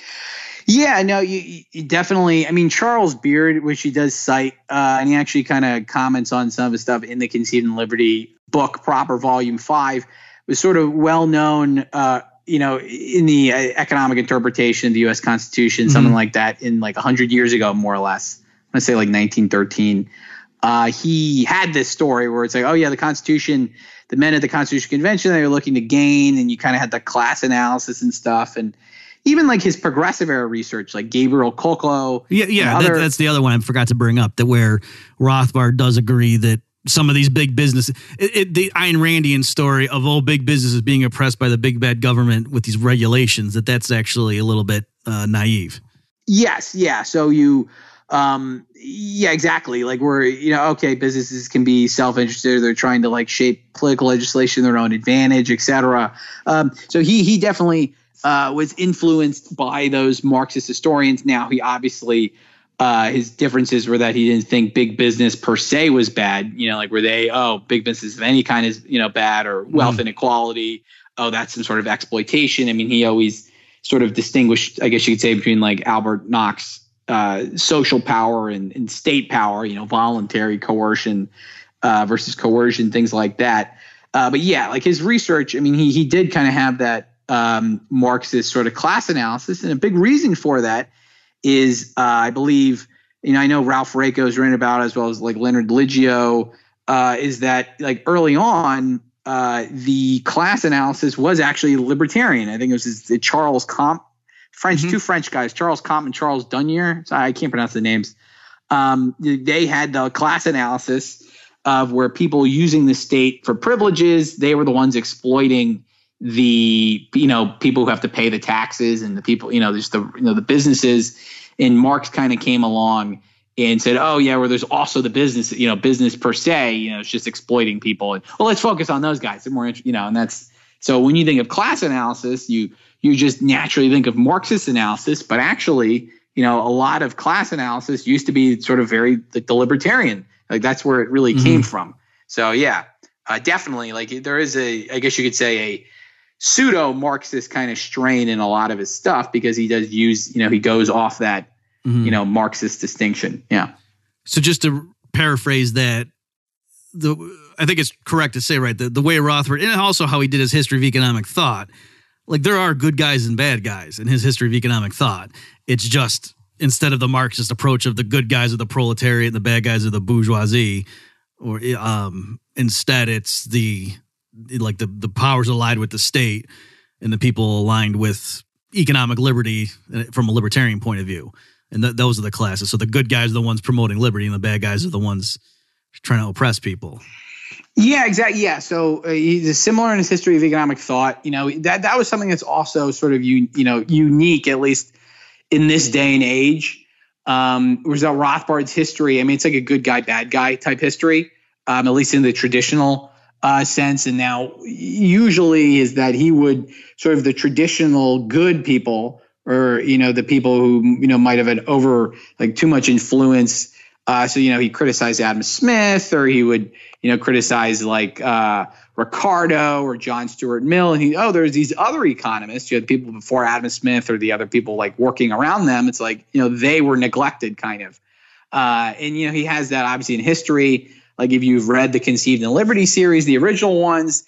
Yeah, no, you, you definitely. I mean, Charles Beard, which he does cite, uh, and he actually kind of comments on some of his stuff in the Conceit and Liberty book proper, volume five, was sort of well known, uh, you know, in the uh, economic interpretation of the U S Constitution, mm-hmm. something like that, in like one hundred years ago, more or less. I'm going to say like nineteen thirteen. Uh, he had this story where it's like, oh, yeah, the Constitution, the men at the Constitution Convention, they were looking to gain, and you kind of had the class analysis and stuff. And even like his progressive era research, like Gabriel Kolko. Yeah, yeah, that, that's the other one I forgot to bring up, that where Rothbard does agree that some of these big businesses, it, it, the Ayn Randian story of all big businesses being oppressed by the big bad government with these regulations, that that's actually a little bit uh, naive. Yes, yeah. So you, um, yeah, exactly. Like we're, you know, okay, businesses can be self-interested. They're trying to like shape political legislation to their own advantage, et cetera. Um, so he he definitely uh, was influenced by those Marxist historians. Now he obviously. Uh, his differences were that he didn't think big business per se was bad. You know, like were they, oh, big business of any kind is, you know, bad, or wealth mm. inequality. Oh, that's some sort of exploitation. I mean, he always sort of distinguished, I guess you could say, between like Albert Knox, uh, social power and, and state power, you know, voluntary coercion uh, versus coercion, things like that. Uh, but yeah, like his research, I mean, he, he did kind of have that um, Marxist sort of class analysis. And a big reason for that is uh, I believe, you know, I know Ralph Raico's written about it, as well as like Leonard Liggio, uh, is that like early on, uh, the class analysis was actually libertarian. I think it was this, the Charles Comte, French, mm-hmm. two French guys, Charles Comte and Charles Dunier. So I can't pronounce the names. Um, they had the class analysis of where people using the state for privileges, they were the ones exploiting the, you know, people who have to pay the taxes, and the people, you know, there's the, you know, the businesses. And Marx kind of came along and said, oh yeah, well, there's also the business, you know, business per se, you know, it's just exploiting people. And well, let's focus on those guys. They're more, you know, and that's, so when you think of class analysis, you, you just naturally think of Marxist analysis, but actually, you know, a lot of class analysis used to be sort of very like the libertarian, like that's where it really mm-hmm. came from. So yeah, uh, definitely like there is a, I guess you could say a pseudo Marxist kind of strain in a lot of his stuff, because he does use, you know, he goes off that, mm-hmm. you know, Marxist distinction. Yeah. So just to paraphrase that, the I think it's correct to say, right, the, the way Rothbard, and also how he did his history of economic thought, like there are good guys and bad guys in his history of economic thought. It's just instead of the Marxist approach of the good guys are the proletariat and the bad guys are the bourgeoisie, or um, instead it's the like the, the powers allied with the state and the people aligned with economic liberty from a libertarian point of view. And th- those are the classes. So the good guys are the ones promoting liberty, and the bad guys are the ones trying to oppress people. Yeah, exactly. Yeah. So uh, he's similar in his history of economic thought. You know, that that was something that's also sort of, you, you know, unique, at least in this day and age. Um, was that Rothbard's history? I mean, it's like a good guy, bad guy type history, um, at least in the traditional uh, sense. And now usually is that he would sort of the traditional good people, or, you know, the people who, you know, might have had over like too much influence. Uh, so, you know, he criticized Adam Smith, or he would, you know, criticize like uh, Ricardo or John Stuart Mill. And he, oh, there's these other economists. You had people before Adam Smith, or the other people like working around them. It's like, you know, they were neglected kind of. Uh, and, you know, he has that obviously in history. Like if you've read the Conceived in Liberty series, the original ones,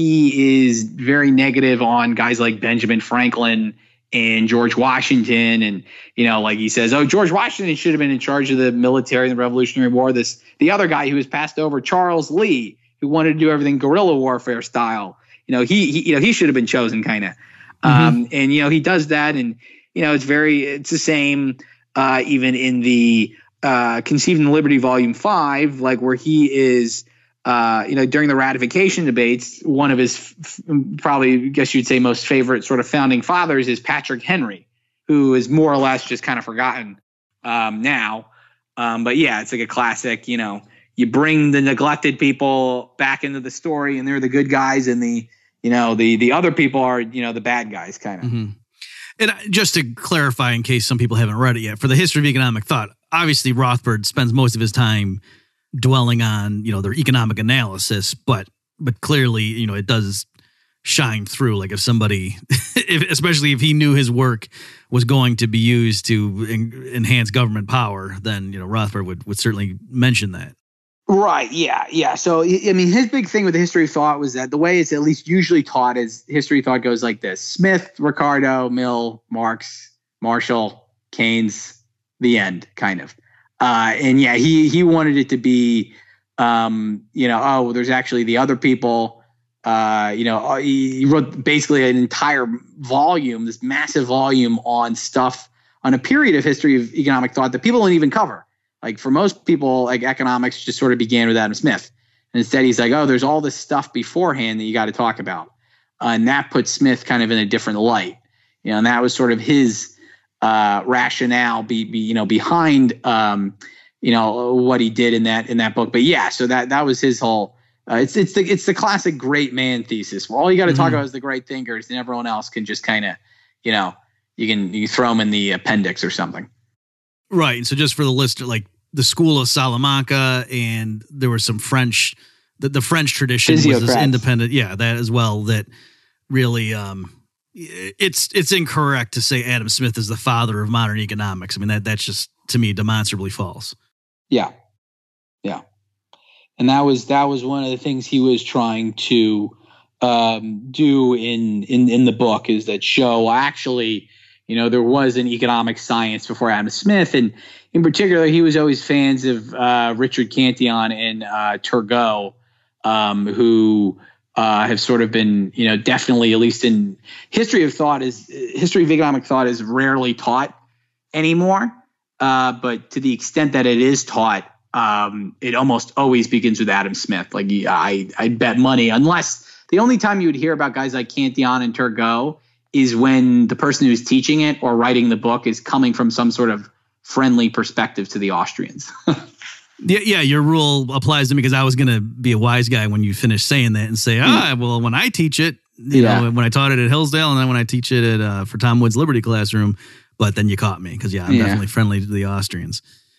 he is very negative on guys like Benjamin Franklin and George Washington. And, you know, like he says, oh, George Washington should have been in charge of the military in the Revolutionary War. This, the other guy who was passed over, Charles Lee, who wanted to do everything guerrilla warfare style, you know, he, he you know, he should have been chosen kind of. Mm-hmm. Um, and, you know, he does that. And, you know, it's very, it's the same uh, even in the uh, Conceived in Liberty Volume five, like where he is, Uh, you know, during the ratification debates, one of his f- probably, I guess you'd say, most favorite sort of founding fathers is Patrick Henry, who is more or less just kind of forgotten um, now. Um, but yeah, it's like a classic, you know, you bring the neglected people back into the story and they're the good guys, and the, you know, the the other people are, you know, the bad guys kind of. Mm-hmm. And just to clarify, in case some people haven't read it yet, for the History of Economic Thought, obviously Rothbard spends most of his time dwelling on, you know, their economic analysis, but but clearly, you know, it does shine through. Like if somebody, if, especially if he knew his work was going to be used to en- enhance government power, then, you know, Rothbard would, would certainly mention that. Right. Yeah. Yeah. So, I mean, his big thing with the history of thought was that the way it's at least usually taught is history of thought goes like this: Smith, Ricardo, Mill, Marx, Marshall, Keynes, the end, kind of. Uh, and yeah, he he wanted it to be, um, you know, oh, there's actually the other people. Uh, you know, he wrote basically an entire volume, this massive volume on stuff, on a period of history of economic thought that people don't even cover. Like for most people, like economics just sort of began with Adam Smith. And instead he's like, oh, there's all this stuff beforehand that you got to talk about. Uh, and that puts Smith kind of in a different light. You know, and that was sort of his Uh, rationale be, be you know behind um, you know what he did in that in that book. But yeah, so that that was his whole. Uh, it's it's the it's the classic great man thesis, where all you got to mm-hmm. talk about is the great thinkers, and everyone else can just kind of, you know, you can you throw them in the appendix or something. Right. And so just for the list, like the School of Salamanca, and there was some French. The, the French tradition was this independent. Yeah, that as well. That really. Um, It's it's incorrect to say Adam Smith is the father of modern economics. I mean, that that's just, to me, demonstrably false. Yeah, yeah, and that was that was one of the things he was trying to um, do in, in in the book, is that show actually, you know, there was an economic science before Adam Smith, and in particular, he was always fans of uh, Richard Cantillon and uh, Turgot, um, who. Uh, have sort of been, you know, definitely, at least in history of thought, is history of economic thought is rarely taught anymore. Uh, but to the extent that it is taught, um, it almost always begins with Adam Smith. Like I, I bet money, unless the only time you would hear about guys like Cantillon and Turgot is when the person who's teaching it or writing the book is coming from some sort of friendly perspective to the Austrians. Yeah, yeah, your rule applies to me, because I was going to be a wise guy when you finish saying that and say, ah, well, when I teach it, you yeah. know, when I taught it at Hillsdale, and then when I teach it at uh, for Tom Wood's Liberty Classroom, but then you caught me, because yeah, I'm yeah. definitely friendly to the Austrians.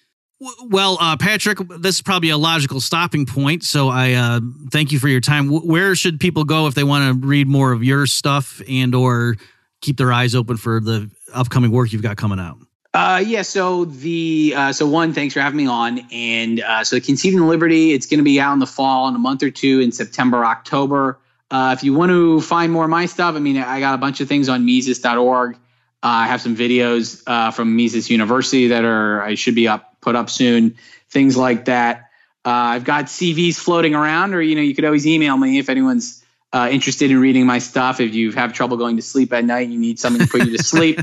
W- well, uh, Patrick, this is probably a logical stopping point, so I uh, thank you for your time. W- where should people go if they want to read more of your stuff and or keep their eyes open for the upcoming work you've got coming out? Uh, yeah. So the uh, so one, thanks for having me on. And uh, so Conceived in Liberty, it's going to be out in the fall, in a month or two, in September, October. Uh, if you want to find more of my stuff, I mean, I got a bunch of things on Mises dot org. Uh, I have some videos uh, from Mises University that are I should be up put up soon. Things like that. Uh, I've got C Vs floating around, or you know, you could always email me if anyone's Uh, interested in reading my stuff. If you have trouble going to sleep at night, you need something to put you to sleep,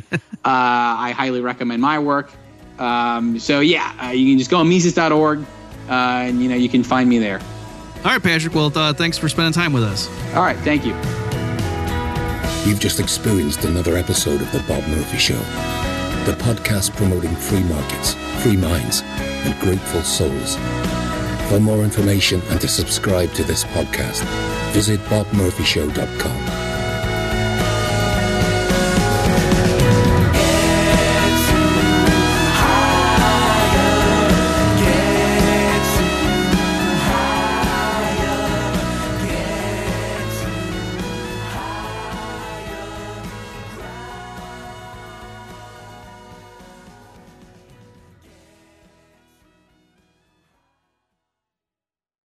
uh, I highly recommend my work. Um, so yeah, uh, you can just go on Mises dot org, uh, and you know you can find me there. All right, Patrick. Well, uh, thanks for spending time with us. All right. Thank you. You've just experienced another episode of The Bob Murphy Show, the podcast promoting free markets, free minds, and grateful souls. For more information and to subscribe to this podcast, visit bob murphy show dot com.